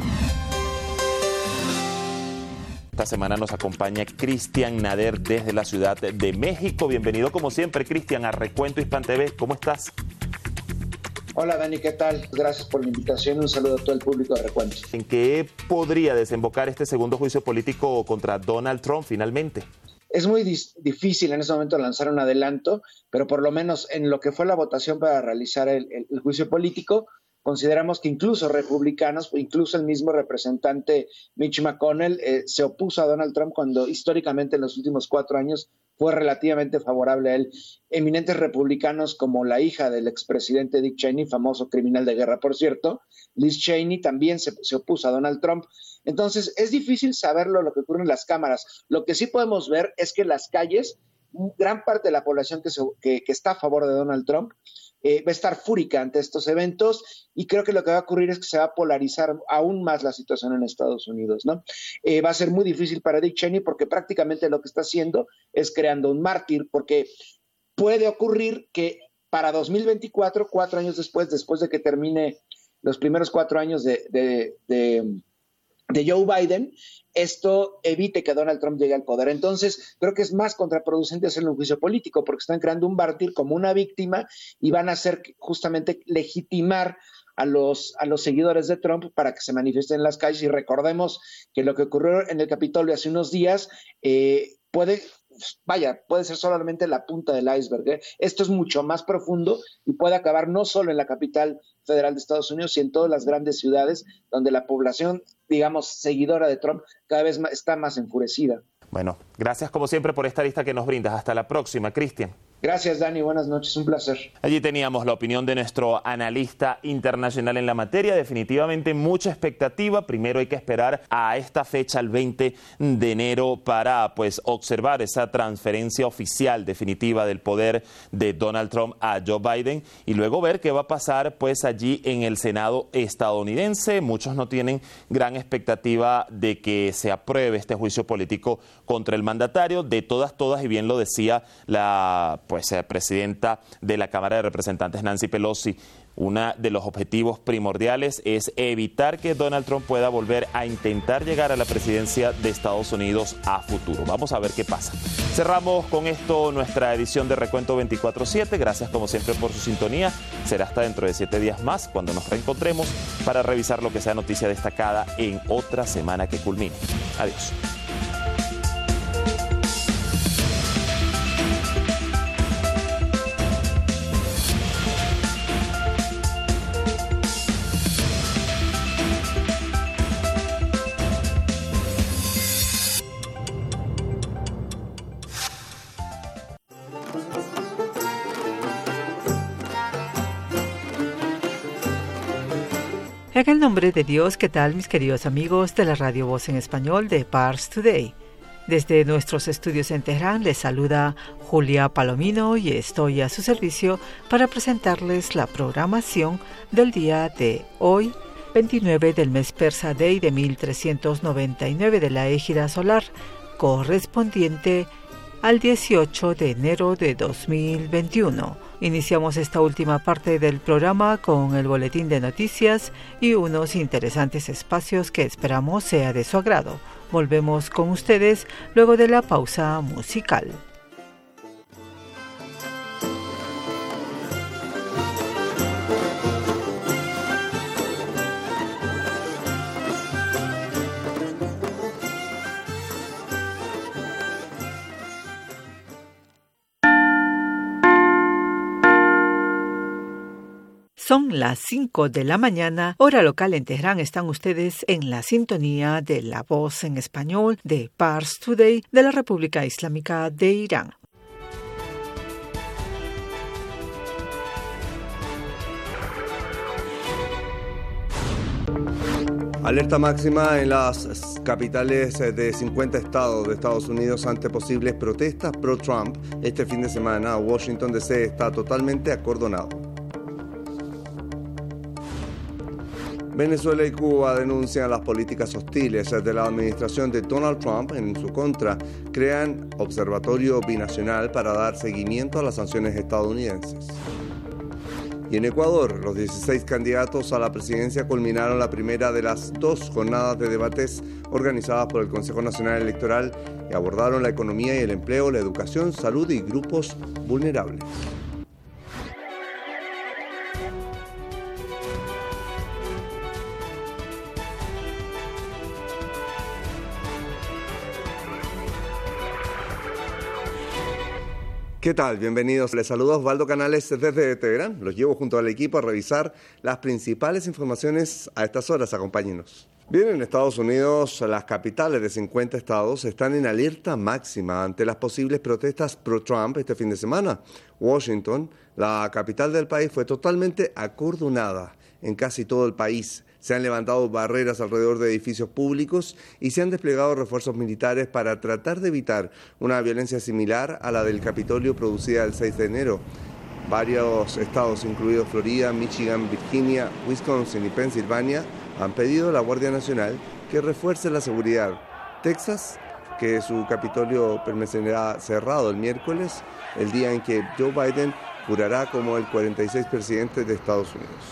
S7: Esta semana nos acompaña Cristian Nader desde la Ciudad de México. Bienvenido como siempre, Cristian, a Recuento Hispan T V. ¿Cómo estás?
S21: Hola Dani, ¿qué tal? Gracias por la invitación y un saludo a todo el público de Recuento.
S7: ¿En qué podría desembocar este segundo juicio político contra Donald Trump finalmente?
S21: Es muy dis- difícil en este momento lanzar un adelanto, pero por lo menos en lo que fue la votación para realizar el, el, el juicio político, consideramos que incluso republicanos, incluso el mismo representante Mitch McConnell eh, se opuso a Donald Trump cuando históricamente en los últimos cuatro años fue relativamente favorable a él. Eminentes republicanos como la hija del expresidente Dick Cheney, famoso criminal de guerra, por cierto, Liz Cheney, también se, se opuso a Donald Trump. Entonces es difícil saberlo lo que ocurre en las cámaras. Lo que sí podemos ver es que en las calles, gran parte de la población que, se, que, que está a favor de Donald Trump Eh, va a estar fúrica ante estos eventos, y creo que lo que va a ocurrir es que se va a polarizar aún más la situación en Estados Unidos, ¿no? Eh, va a ser muy difícil para Dick Cheney porque prácticamente lo que está haciendo es creando un mártir, porque puede ocurrir que para dos mil veinticuatro, cuatro años después, después de que termine los primeros cuatro años de, de, de, de Joe Biden, esto evite que Donald Trump llegue al poder. Entonces, creo que es más contraproducente hacerle un juicio político, porque están creando un mártir como una víctima y van a hacer justamente legitimar a los, a los seguidores de Trump para que se manifiesten en las calles. Y recordemos que lo que ocurrió en el Capitolio hace unos días eh, puede... Vaya, puede ser solamente la punta del iceberg, ¿eh? Esto es mucho más profundo y puede acabar no solo en la capital federal de Estados Unidos, sino en todas las grandes ciudades donde la población, digamos, seguidora de Trump cada vez más, está más enfurecida.
S7: Bueno, gracias como siempre por esta lista que nos brindas. Hasta la próxima, Cristian.
S21: Gracias, Dani. Buenas noches. Un placer.
S7: Allí teníamos la opinión de nuestro analista internacional en la materia. Definitivamente mucha expectativa. Primero hay que esperar a esta fecha, el veinte de enero, para pues observar esa transferencia oficial definitiva del poder de Donald Trump a Joe Biden y luego ver qué va a pasar pues allí en el Senado estadounidense. Muchos no tienen gran expectativa de que se apruebe este juicio político contra el mandatario. De todas, todas, y bien lo decía la pues eh, presidenta de la Cámara de Representantes, Nancy Pelosi, uno de los objetivos primordiales es evitar que Donald Trump pueda volver a intentar llegar a la presidencia de Estados Unidos a futuro. Vamos a ver qué pasa. Cerramos con esto nuestra edición de Recuento veinticuatro siete. Gracias como siempre por su sintonía. Será hasta dentro de siete días más cuando nos reencontremos para revisar lo que sea noticia destacada en otra semana que culmine. Adiós.
S1: En el nombre de Dios, ¿qué tal mis queridos amigos de la Radio Voz en Español de Pars Today? Desde nuestros estudios en Teherán les saluda Julia Palomino y estoy a su servicio para presentarles la programación del día de hoy, veintinueve del mes persa Day de mil trescientos noventa y nueve de la égida solar, correspondiente al dieciocho de enero de dos mil veintiuno. Iniciamos esta última parte del programa con el boletín de noticias y unos interesantes espacios que esperamos sea de su agrado. Volvemos con ustedes luego de la pausa musical. Son las cinco de la mañana, hora local en Teherán. Están ustedes en la sintonía de La Voz en Español de Pars Today de la República Islámica de Irán.
S3: Alerta máxima en las capitales de cincuenta estados de Estados Unidos ante posibles protestas pro-Trump. Este fin de semana, Washington D C está totalmente acordonado. Venezuela y Cuba denuncian las políticas hostiles de la administración de Donald Trump en su contra. Crean observatorio binacional para dar seguimiento a las sanciones estadounidenses. Y en Ecuador, los dieciséis candidatos a la presidencia culminaron la primera de las dos jornadas de debates organizadas por el Consejo Nacional Electoral y abordaron la economía y el empleo, la educación, salud y grupos vulnerables. ¿Qué tal? Bienvenidos. Les saluda Osvaldo Canales desde Teherán. Los llevo junto al equipo a revisar las principales informaciones a estas horas. Acompáñenos. Bien, en Estados Unidos, las capitales de cincuenta estados están en alerta máxima ante las posibles protestas pro-Trump este fin de semana. Washington, la capital del país, fue totalmente acordonada en casi todo el país. Se han levantado barreras alrededor de edificios públicos y se han desplegado refuerzos militares para tratar de evitar una violencia similar a la del Capitolio producida el seis de enero. Varios estados, incluidos Florida, Michigan, Virginia, Wisconsin y Pensilvania, han pedido a la Guardia Nacional que refuerce la seguridad. Texas que su Capitolio permanecerá cerrado el miércoles, el día en que Joe Biden jurará como el cuarenta y seis presidente de Estados Unidos.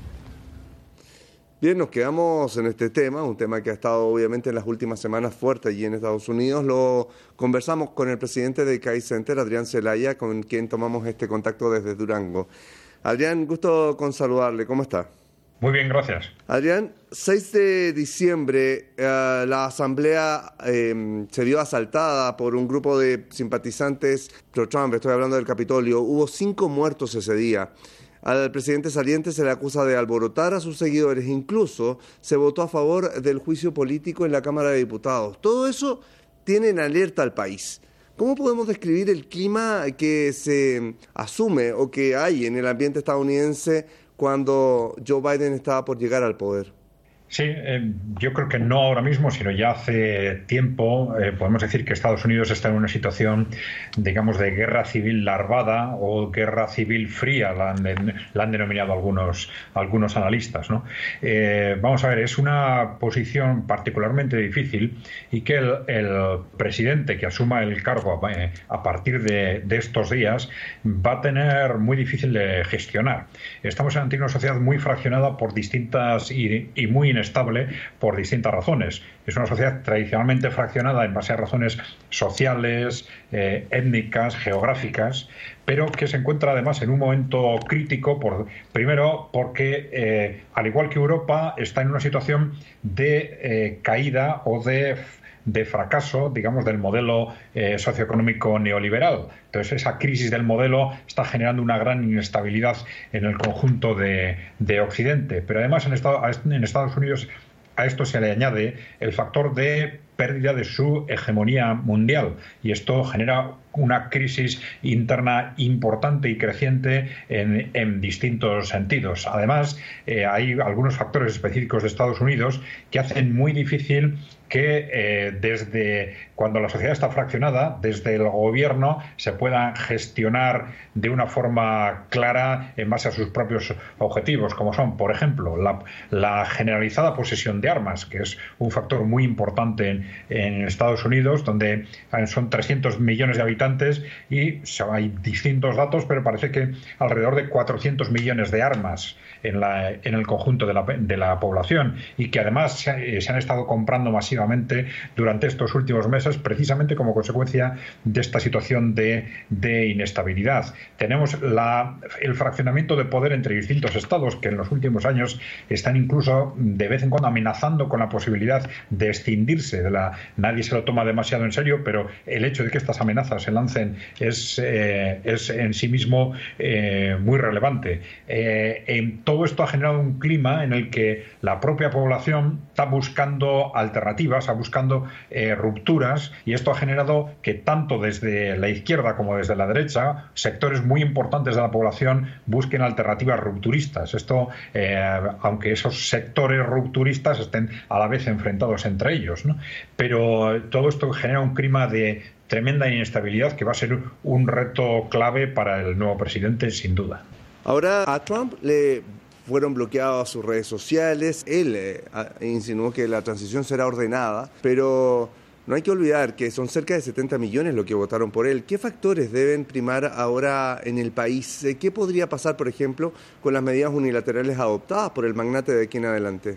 S3: Bien, nos quedamos en este tema, un tema que ha estado obviamente en las últimas semanas fuerte allí en Estados Unidos. Lo conversamos con el presidente de C A I Center, Adrián Zelaya, con quien tomamos este contacto desde Durango. Adrián, gusto con saludarle. ¿Cómo está?
S4: Muy bien, gracias.
S3: Adrián, seis de diciembre eh, la asamblea eh, se vio asaltada por un grupo de simpatizantes pro-Trump, estoy hablando del Capitolio. Hubo cinco muertos ese día. Al presidente saliente se le acusa de alborotar a sus seguidores, incluso se votó a favor del juicio político en la Cámara de Diputados. Todo eso tiene en alerta al país. ¿Cómo podemos describir el clima que se asume o que hay en el ambiente estadounidense cuando Joe Biden estaba por llegar al poder?
S4: Sí, eh, yo creo que no ahora mismo, sino ya hace tiempo. Eh, podemos decir que Estados Unidos está en una situación, digamos, de guerra civil larvada o guerra civil fría, la han, de, la han denominado algunos, algunos analistas, ¿no? Eh, vamos a ver, es una posición particularmente difícil y que el, el presidente que asuma el cargo eh, a partir de, de estos días va a tener muy difícil de gestionar. Estamos ante una sociedad muy fraccionada por distintas y, y muy estable por distintas razones. Es una sociedad tradicionalmente fraccionada en base a razones sociales, eh, étnicas, geográficas, pero que se encuentra además en un momento crítico, por, primero porque, eh, al igual que Europa, está en una situación de eh, caída o de de fracaso, digamos, del modelo eh, socioeconómico neoliberal. Entonces, esa crisis del modelo está generando una gran inestabilidad en el conjunto de, de Occidente. Pero además, en, Estado, en Estados Unidos, a esto se le añade el factor de pérdida de su hegemonía mundial, y esto genera una crisis interna importante y creciente en, en distintos sentidos. Además, eh, hay algunos factores específicos de Estados Unidos que hacen muy difícil que eh, desde cuando la sociedad está fraccionada, desde el gobierno se puedan gestionar de una forma clara en base a sus propios objetivos, como son, por ejemplo, la, la generalizada posesión de armas, que es un factor muy importante en, en Estados Unidos, donde son trescientos millones de habitantes y hay distintos datos, pero parece que alrededor de cuatrocientos millones de armas en, la, en el conjunto de la, de la población, y que además se, se han estado comprando masivamente durante estos últimos meses, precisamente como consecuencia de esta situación de, de inestabilidad. Tenemos la, el fraccionamiento de poder entre distintos estados, que en los últimos años están incluso de vez en cuando amenazando con la posibilidad de escindirse de la... Nadie se lo toma demasiado en serio, pero el hecho de que estas amenazas se lancen es, eh, es en sí mismo eh, muy relevante. Eh, en todo esto ha generado un clima en el que la propia población está buscando alternativas, está buscando eh, rupturas, y esto ha generado que tanto desde la izquierda como desde la derecha sectores muy importantes de la población busquen alternativas rupturistas. Esto, eh, aunque esos sectores rupturistas estén a la vez enfrentados entre ellos, ¿no? Pero todo esto genera un clima de tremenda inestabilidad que va a ser un reto clave para el nuevo presidente, sin duda.
S3: Ahora, a Trump le fueron bloqueadas sus redes sociales. Él eh, insinuó que la transición será ordenada, pero no hay que olvidar que son cerca de setenta millones los que votaron por él. ¿Qué factores deben primar ahora en el país? ¿Qué podría pasar, por ejemplo, con las medidas unilaterales adoptadas por el magnate de aquí en adelante?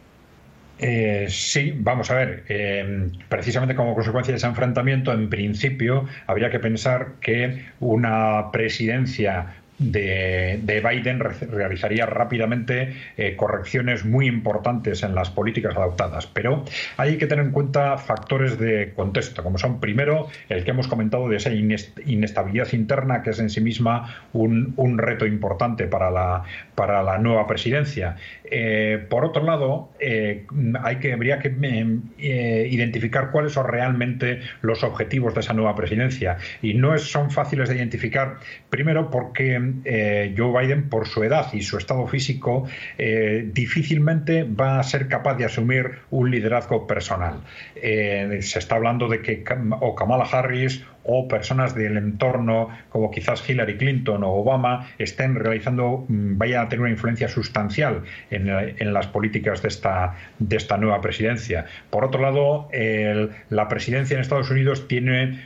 S4: Eh, sí, vamos a ver, eh, precisamente como consecuencia de ese enfrentamiento, en principio habría que pensar que una presidencia De, de Biden realizaría rápidamente eh, correcciones muy importantes en las políticas adoptadas, pero hay que tener en cuenta factores de contexto, como son, primero, el que hemos comentado de esa inestabilidad interna, que es en sí misma un, un reto importante para la, para la nueva presidencia. Eh, por otro lado, eh, hay que, habría que eh, identificar cuáles son realmente los objetivos de esa nueva presidencia, y no es, son fáciles de identificar, primero porque eh, Joe Biden, por su edad y su estado físico, eh, difícilmente va a ser capaz de asumir un liderazgo personal. Eh, se está hablando de que o Kamala Harris o personas del entorno como quizás Hillary Clinton o Obama estén realizando, vayan a tener una influencia sustancial en, en las políticas de esta, de esta nueva presidencia. Por otro lado, el, la presidencia en Estados Unidos tiene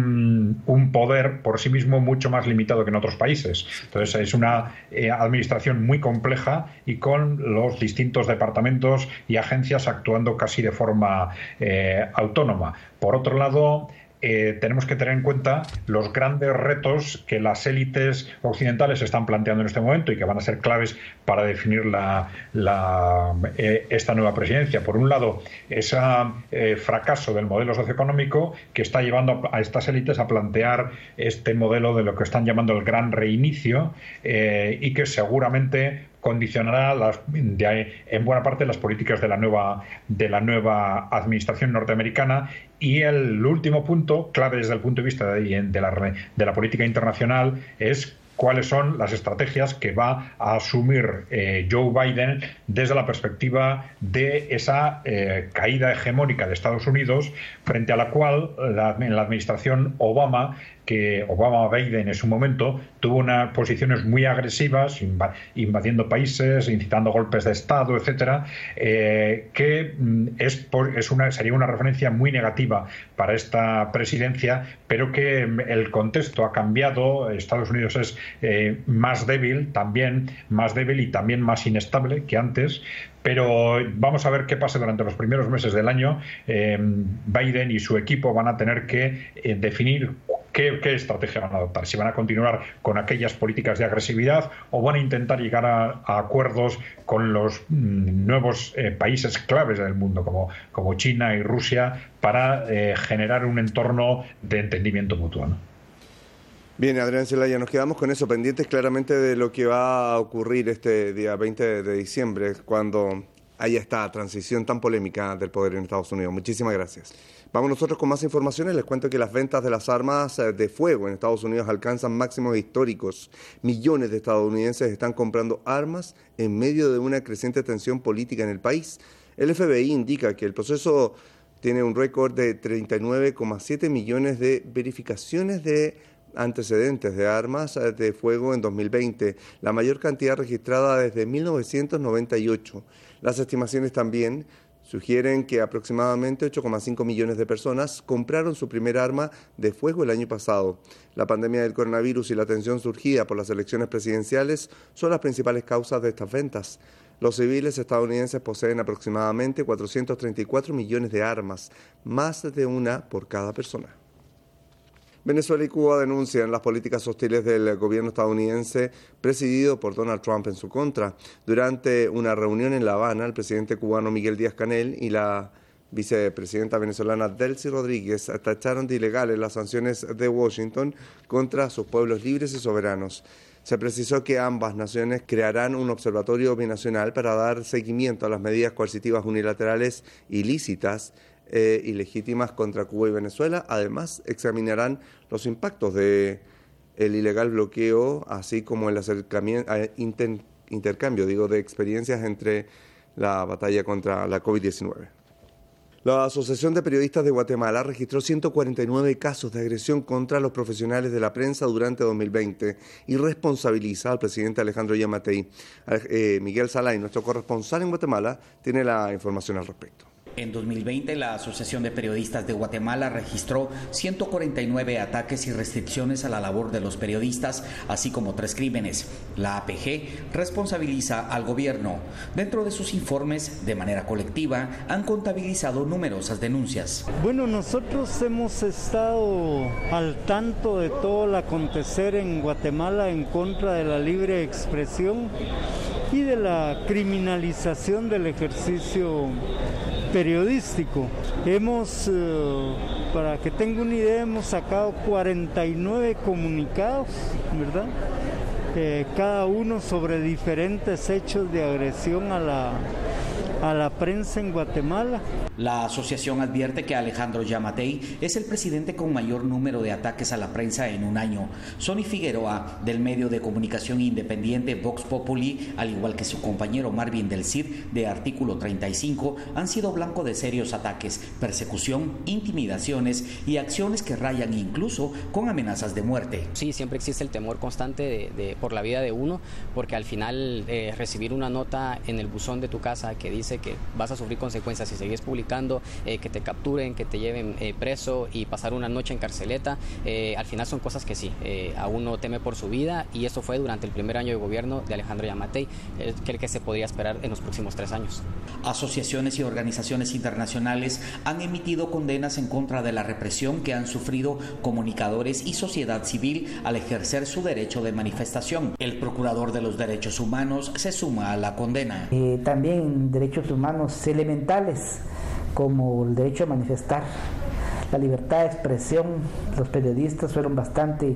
S4: Un, un poder por sí mismo mucho más limitado que en otros países. Entonces es una eh, administración muy compleja y con los distintos departamentos y agencias actuando casi de forma eh, autónoma. Por otro lado, Eh, tenemos que tener en cuenta los grandes retos que las élites occidentales están planteando en este momento y que van a ser claves para definir la, la, eh, esta nueva presidencia. Por un lado, ese eh, fracaso del modelo socioeconómico que está llevando a estas élites a plantear este modelo de lo que están llamando el gran reinicio eh, y que seguramente condicionará las, de, en buena parte las políticas de la nueva de la nueva administración norteamericana. Y el último punto, clave desde el punto de vista de, de, la, de la política internacional, es cuáles son las estrategias que va a asumir eh, Joe Biden desde la perspectiva de esa eh, caída hegemónica de Estados Unidos, frente a la cual la, en la administración Obama, que Obama-Biden en su momento tuvo unas posiciones muy agresivas, invadiendo países, incitando golpes de Estado, etcétera, eh, que es, es una, sería una referencia muy negativa para esta presidencia, pero que el contexto ha cambiado. Estados Unidos es eh, más débil, también más débil y también más inestable que antes. Pero vamos a ver qué pasa durante los primeros meses del año. Eh, Biden y su equipo van a tener que eh, definir qué, qué estrategia van a adoptar. Si van a continuar con aquellas políticas de agresividad o van a intentar llegar a, a acuerdos con los mm, nuevos eh, países claves del mundo, como, como China y Rusia, para eh, generar un entorno de entendimiento mutuo, ¿no?
S3: Bien, Adrián Zelaya, nos quedamos con eso, pendientes claramente de lo que va a ocurrir este día veinte de diciembre, cuando haya esta transición tan polémica del poder en Estados Unidos. Muchísimas gracias. Vamos nosotros con más informaciones. Les cuento que las ventas de las armas de fuego en Estados Unidos alcanzan máximos históricos. Millones de estadounidenses están comprando armas en medio de una creciente tensión política en el país. El F B I indica que el proceso tiene un récord de treinta y nueve coma siete millones de verificaciones de antecedentes de armas de fuego en dos mil veinte, la mayor cantidad registrada desde mil novecientos noventa y ocho. Las estimaciones también sugieren que aproximadamente ocho coma cinco millones de personas compraron su primer arma de fuego el año pasado. La pandemia del coronavirus y la tensión surgida por las elecciones presidenciales son las principales causas de estas ventas. Los civiles estadounidenses poseen aproximadamente cuatrocientos treinta y cuatro millones de armas, más de una por cada persona. Venezuela y Cuba denuncian las políticas hostiles del gobierno estadounidense presidido por Donald Trump en su contra. Durante una reunión en La Habana, el presidente cubano Miguel Díaz-Canel y la vicepresidenta venezolana Delcy Rodríguez tacharon de ilegales las sanciones de Washington contra sus pueblos libres y soberanos. Se precisó que ambas naciones crearán un observatorio binacional para dar seguimiento a las medidas coercitivas unilaterales ilícitas Eh, ilegítimas contra Cuba y Venezuela. Además, examinarán los impactos del ilegal bloqueo, así como el acercamiento, inter, intercambio digo, de experiencias entre la batalla contra la COVID diecinueve. La Asociación de Periodistas de Guatemala registró ciento cuarenta y nueve casos de agresión contra los profesionales de la prensa durante dos mil veinte y responsabiliza al presidente Alejandro Yamatei. Eh, Miguel Salay, nuestro corresponsal en Guatemala, tiene la información al respecto.
S6: En dos mil veinte, la Asociación de Periodistas de Guatemala registró ciento cuarenta y nueve ataques y restricciones a la labor de los periodistas, así como tres crímenes. La A P G responsabiliza al gobierno. Dentro de sus informes, de manera colectiva, han contabilizado numerosas denuncias.
S22: Bueno, nosotros hemos estado al tanto de todo el acontecer en Guatemala en contra de la libre expresión y de la criminalización del ejercicio periodístico. Hemos, eh, para que tenga una idea, hemos sacado cuarenta y nueve comunicados, ¿verdad? Eh, cada uno sobre diferentes hechos de agresión a la a la prensa en Guatemala.
S6: La asociación advierte que Alejandro Yamatei es el presidente con mayor número de ataques a la prensa en un año. Sonny Figueroa, del medio de comunicación independiente Vox Populi, al igual que su compañero Marvin del Cid, de Artículo treinta y cinco, han sido blanco de serios ataques, persecución, intimidaciones y acciones que rayan incluso con amenazas de muerte.
S5: Sí, siempre existe el temor constante de, de, por la vida de uno, porque al final eh, recibir una nota en el buzón de tu casa que dice que vas a sufrir consecuencias si sigues publicando, eh, que te capturen, que te lleven eh, preso y pasar una noche en carceleta, eh, al final son cosas que sí, eh, a uno teme por su vida, y eso fue durante el primer año de gobierno de Alejandro Yamatei, eh, que, que se podría esperar en los próximos tres años.
S6: Asociaciones y organizaciones internacionales han emitido condenas en contra de la represión que han sufrido comunicadores y sociedad civil al ejercer su derecho de manifestación. El procurador de los derechos humanos se suma a la condena.
S8: Eh, también derechos humanos elementales como el derecho a manifestar, la libertad de expresión. Los periodistas fueron bastante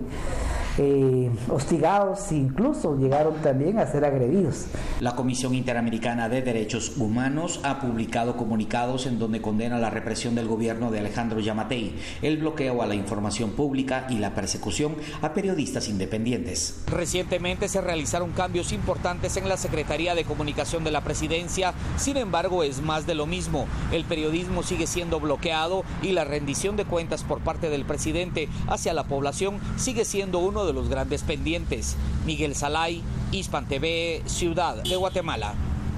S8: Eh, hostigados e incluso llegaron también a ser agredidos.
S6: La Comisión Interamericana de Derechos Humanos ha publicado comunicados en donde condena la represión del gobierno de Alejandro Yamatei, el bloqueo a la información pública y la persecución a periodistas independientes. Recientemente se realizaron cambios importantes en la Secretaría de Comunicación de la Presidencia, sin embargo es más de lo mismo. El periodismo sigue siendo bloqueado y la rendición de cuentas por parte del presidente hacia la población sigue siendo uno de los grandes pendientes. Miguel Salay, Hispan T V, Ciudad de Guatemala.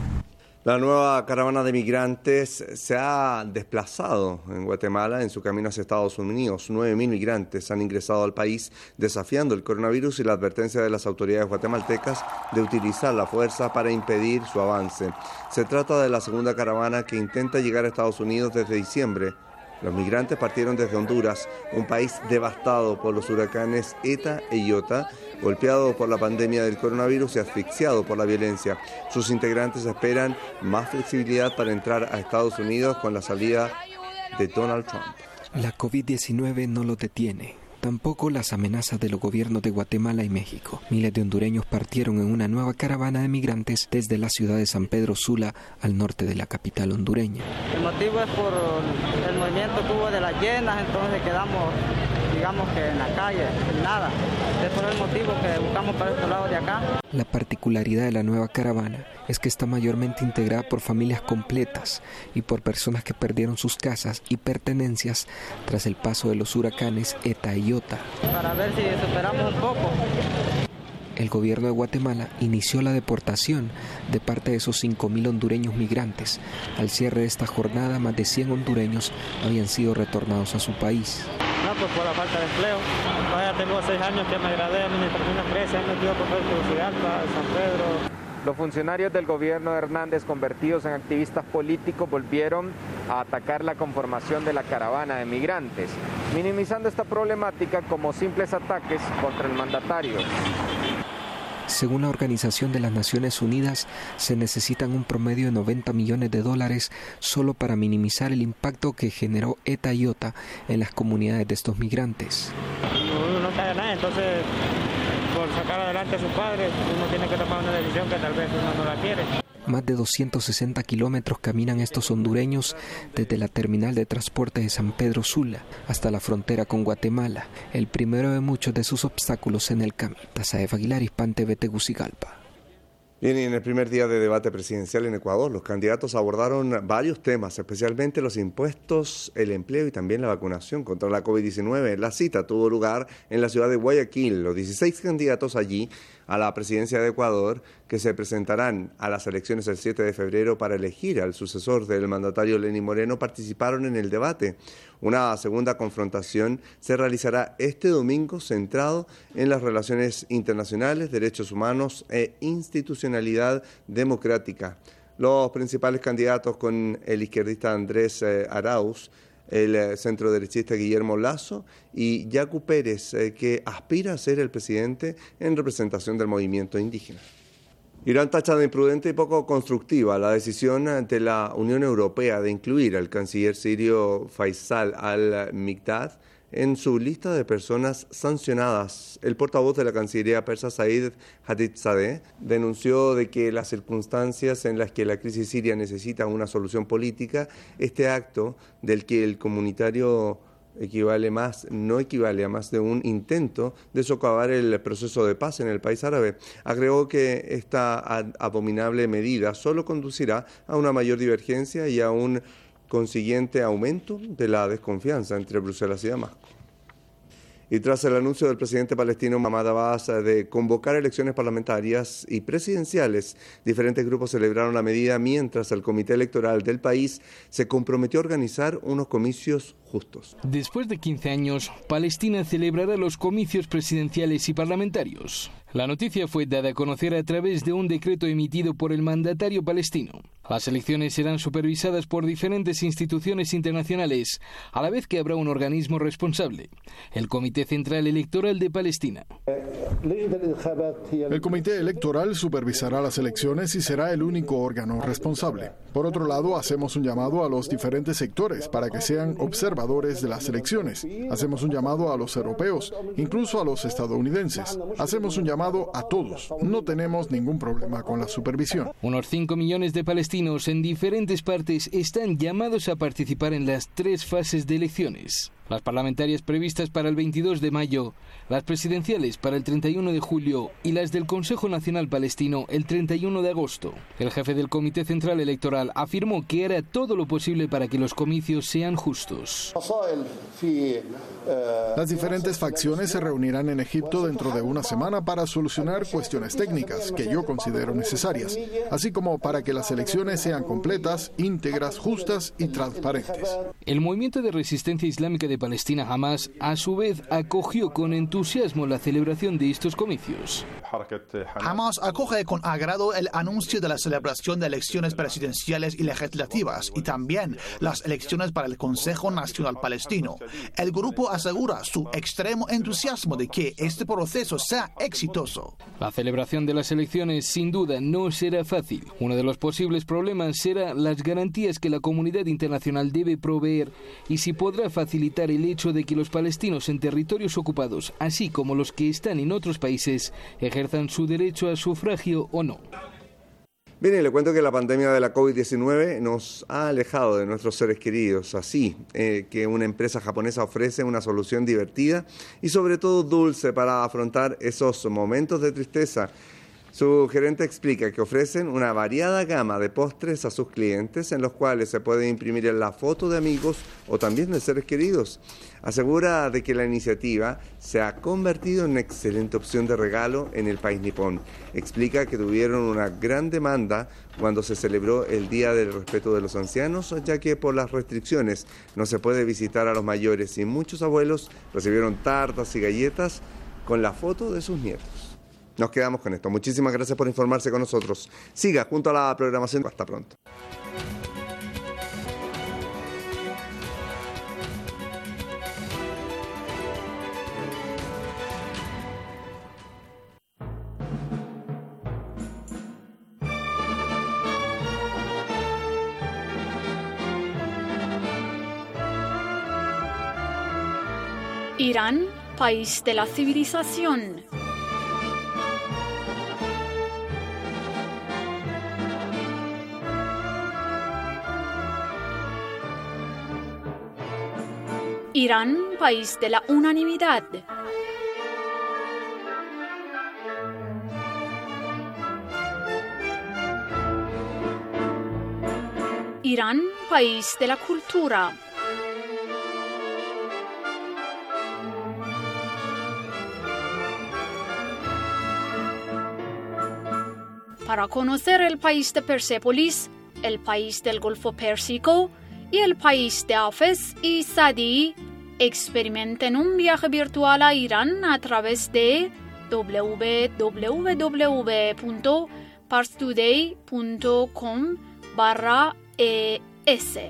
S3: La nueva caravana de migrantes se ha desplazado en Guatemala en su camino hacia Estados Unidos. nueve mil migrantes han ingresado al país desafiando el coronavirus y la advertencia de las autoridades guatemaltecas de utilizar la fuerza para impedir su avance. Se trata de la segunda caravana que intenta llegar a Estados Unidos desde diciembre. Los migrantes partieron desde Honduras, un país devastado por los huracanes Eta e Iota, golpeado por la pandemia del coronavirus y asfixiado por la violencia. Sus integrantes esperan más flexibilidad para entrar a Estados Unidos con la salida de Donald Trump.
S23: La COVID diecinueve no lo detiene. Tampoco las amenazas de los gobiernos de Guatemala y México. Miles de hondureños partieron en una nueva caravana de migrantes desde la ciudad de San Pedro Sula, al norte de la capital hondureña.
S24: El motivo es por el movimiento que hubo de las llenas, entonces quedamos, digamos que en la calle, sin nada. Es por el motivo que buscamos para este lado de acá.
S23: La particularidad de la nueva caravana es que está mayormente integrada por familias completas y por personas que perdieron sus casas y pertenencias tras el paso de los huracanes Eta y Iota.
S24: Para ver si superamos un poco.
S23: El gobierno de Guatemala inició la deportación de parte de esos cinco mil hondureños migrantes. Al cierre de esta jornada, más de cien hondureños habían sido retornados a su país.
S24: No, pues por la falta de empleo. Vaya, tengo seis años que me gradué de administración de empresas, me metido por Tegucigalpa, San Pedro.
S25: Los funcionarios del gobierno de Hernández, convertidos en activistas políticos, volvieron a atacar la conformación de la caravana de migrantes, minimizando esta problemática como simples ataques contra el mandatario.
S23: Según la Organización de las Naciones Unidas, se necesitan un promedio de noventa millones de dólares solo para minimizar el impacto que generó Eta y Iota en las comunidades de estos migrantes.
S24: Uno no sabe nada, entonces por sacar adelante a sus padres uno tiene que tomar una decisión que tal vez uno no la quiere.
S23: Más de doscientos sesenta kilómetros caminan estos hondureños desde la terminal de transporte de San Pedro Sula hasta la frontera con Guatemala, el primero de muchos de sus obstáculos en el camino. Tazaef Aguilar, Hispan T V, Tegucigalpa.
S3: Bien, y en el primer día de debate presidencial en Ecuador, los candidatos abordaron varios temas, especialmente los impuestos, el empleo y también la vacunación contra la COVID diecinueve. La cita tuvo lugar en la ciudad de Guayaquil. Los dieciséis candidatos allí a la presidencia de Ecuador, que se presentarán a las elecciones el siete de febrero para elegir al sucesor del mandatario Lenín Moreno, participaron en el debate. Una segunda confrontación se realizará este domingo, centrado en las relaciones internacionales, derechos humanos e institucionalidad democrática. Los principales candidatos, con el izquierdista Andrés eh, Arauz, el centroderechista Guillermo Lasso y Yacu Pérez, eh, que aspira a ser el presidente en representación del movimiento indígena. Irán tacha de imprudente y poco constructiva la decisión de la Unión Europea de incluir al canciller sirio Faisal al-Mikdad en su lista de personas sancionadas. El portavoz de la Cancillería persa, Said Khatibzadeh, denunció de que las circunstancias en las que la crisis siria necesita una solución política, este acto del que el comunitario equivale más, no equivale a más de un intento de socavar el proceso de paz en el país árabe. Agregó que esta abominable medida solo conducirá a una mayor divergencia y a un consiguiente aumento de la desconfianza entre Bruselas y Damasco. Y tras el anuncio del presidente palestino Mahmoud Abbas de convocar elecciones parlamentarias y presidenciales, diferentes grupos celebraron la medida mientras el comité electoral del país se comprometió a organizar unos comicios justos.
S9: Después de quince años, Palestina celebrará los comicios presidenciales y parlamentarios. La noticia fue dada a conocer a través de un decreto emitido por el mandatario palestino. Las elecciones serán supervisadas por diferentes instituciones internacionales, a la vez que habrá un organismo responsable, el Comité Central Electoral de Palestina.
S10: El Comité Electoral supervisará las elecciones y será el único órgano responsable. Por otro lado, hacemos un llamado a los diferentes sectores para que sean observadores de las elecciones. Hacemos un llamado a los europeos, incluso a los estadounidenses. Hacemos un llamado a todos. No tenemos ningún problema con la supervisión.
S9: Unos cinco millones de palestinos en diferentes partes están llamados a participar en las tres fases de elecciones. Las parlamentarias previstas para el veintidós de mayo, las presidenciales para el treinta y uno de julio y las del Consejo Nacional Palestino el treinta y uno de agosto. El jefe del Comité Central Electoral afirmó que hará todo lo posible para que los comicios sean justos.
S10: Las diferentes facciones se reunirán en Egipto dentro de una semana para solucionar cuestiones técnicas que yo considero necesarias, así como para que las elecciones sean completas, íntegras, justas y transparentes.
S9: El movimiento de resistencia islámica de Palestina, Hamas, a su vez acogió con entusiasmo la celebración de estos comicios.
S11: Hamas acoge con agrado el anuncio de la celebración de elecciones presidenciales y legislativas y también las elecciones para el Consejo Nacional Palestino. El grupo asegura su extremo entusiasmo de que este proceso sea exitoso.
S9: La celebración de las elecciones sin duda no será fácil. Uno de los posibles problemas será las garantías que la comunidad internacional debe proveer y si podrá facilitar el hecho de que los palestinos en territorios ocupados, así como los que están en otros países, ejerzan su derecho a sufragio o no.
S3: Bien, y le cuento que la pandemia de la COVID diecinueve nos ha alejado de nuestros seres queridos, así eh, que una empresa japonesa ofrece una solución divertida y sobre todo dulce para afrontar esos momentos de tristeza. Su gerente explica que ofrecen una variada gama de postres a sus clientes en los cuales se puede imprimir la foto de amigos o también de seres queridos. Asegura de que la iniciativa se ha convertido en una excelente opción de regalo en el país nipón. Explica que tuvieron una gran demanda cuando se celebró el Día del Respeto de los Ancianos, ya que por las restricciones no se puede visitar a los mayores y muchos abuelos recibieron tartas y galletas con la foto de sus nietos. Nos quedamos con esto. Muchísimas gracias por informarse con nosotros. Siga junto a la programación. Hasta pronto.
S12: Irán, país de la civilización. Irán, país de la unanimidad. Irán, país de la cultura. Para conocer el país de Persépolis, el país del Golfo Pérsico y el país de Hafez y Sadi, experimenten un viaje virtual a Irán a través de w w w punto parstoday punto com barra e s.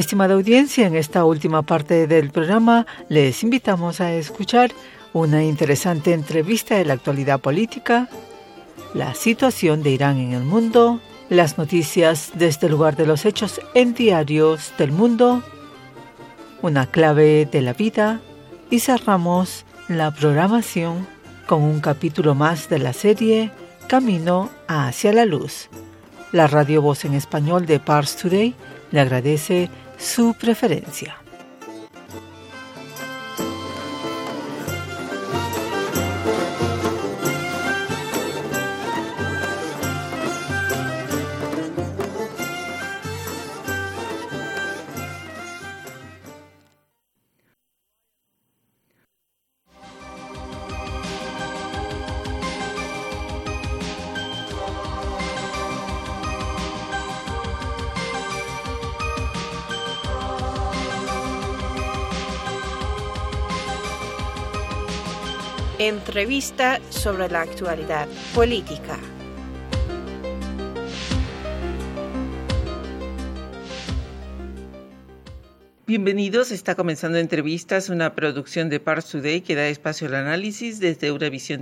S13: Estimada audiencia, en esta última parte del programa les invitamos a escuchar una interesante entrevista de la actualidad política, la situación de Irán en el mundo, las noticias desde el lugar de los hechos en diarios del mundo, una clave de la vida y cerramos la programación con un capítulo más de la serie Camino hacia la Luz. La Radio Voz en Español de Pars Today le agradece su preferencia.
S14: Entrevista sobre la actualidad política.
S1: Bienvenidos, está comenzando Entrevistas, una producción de Pars Today que da espacio al análisis desde una visión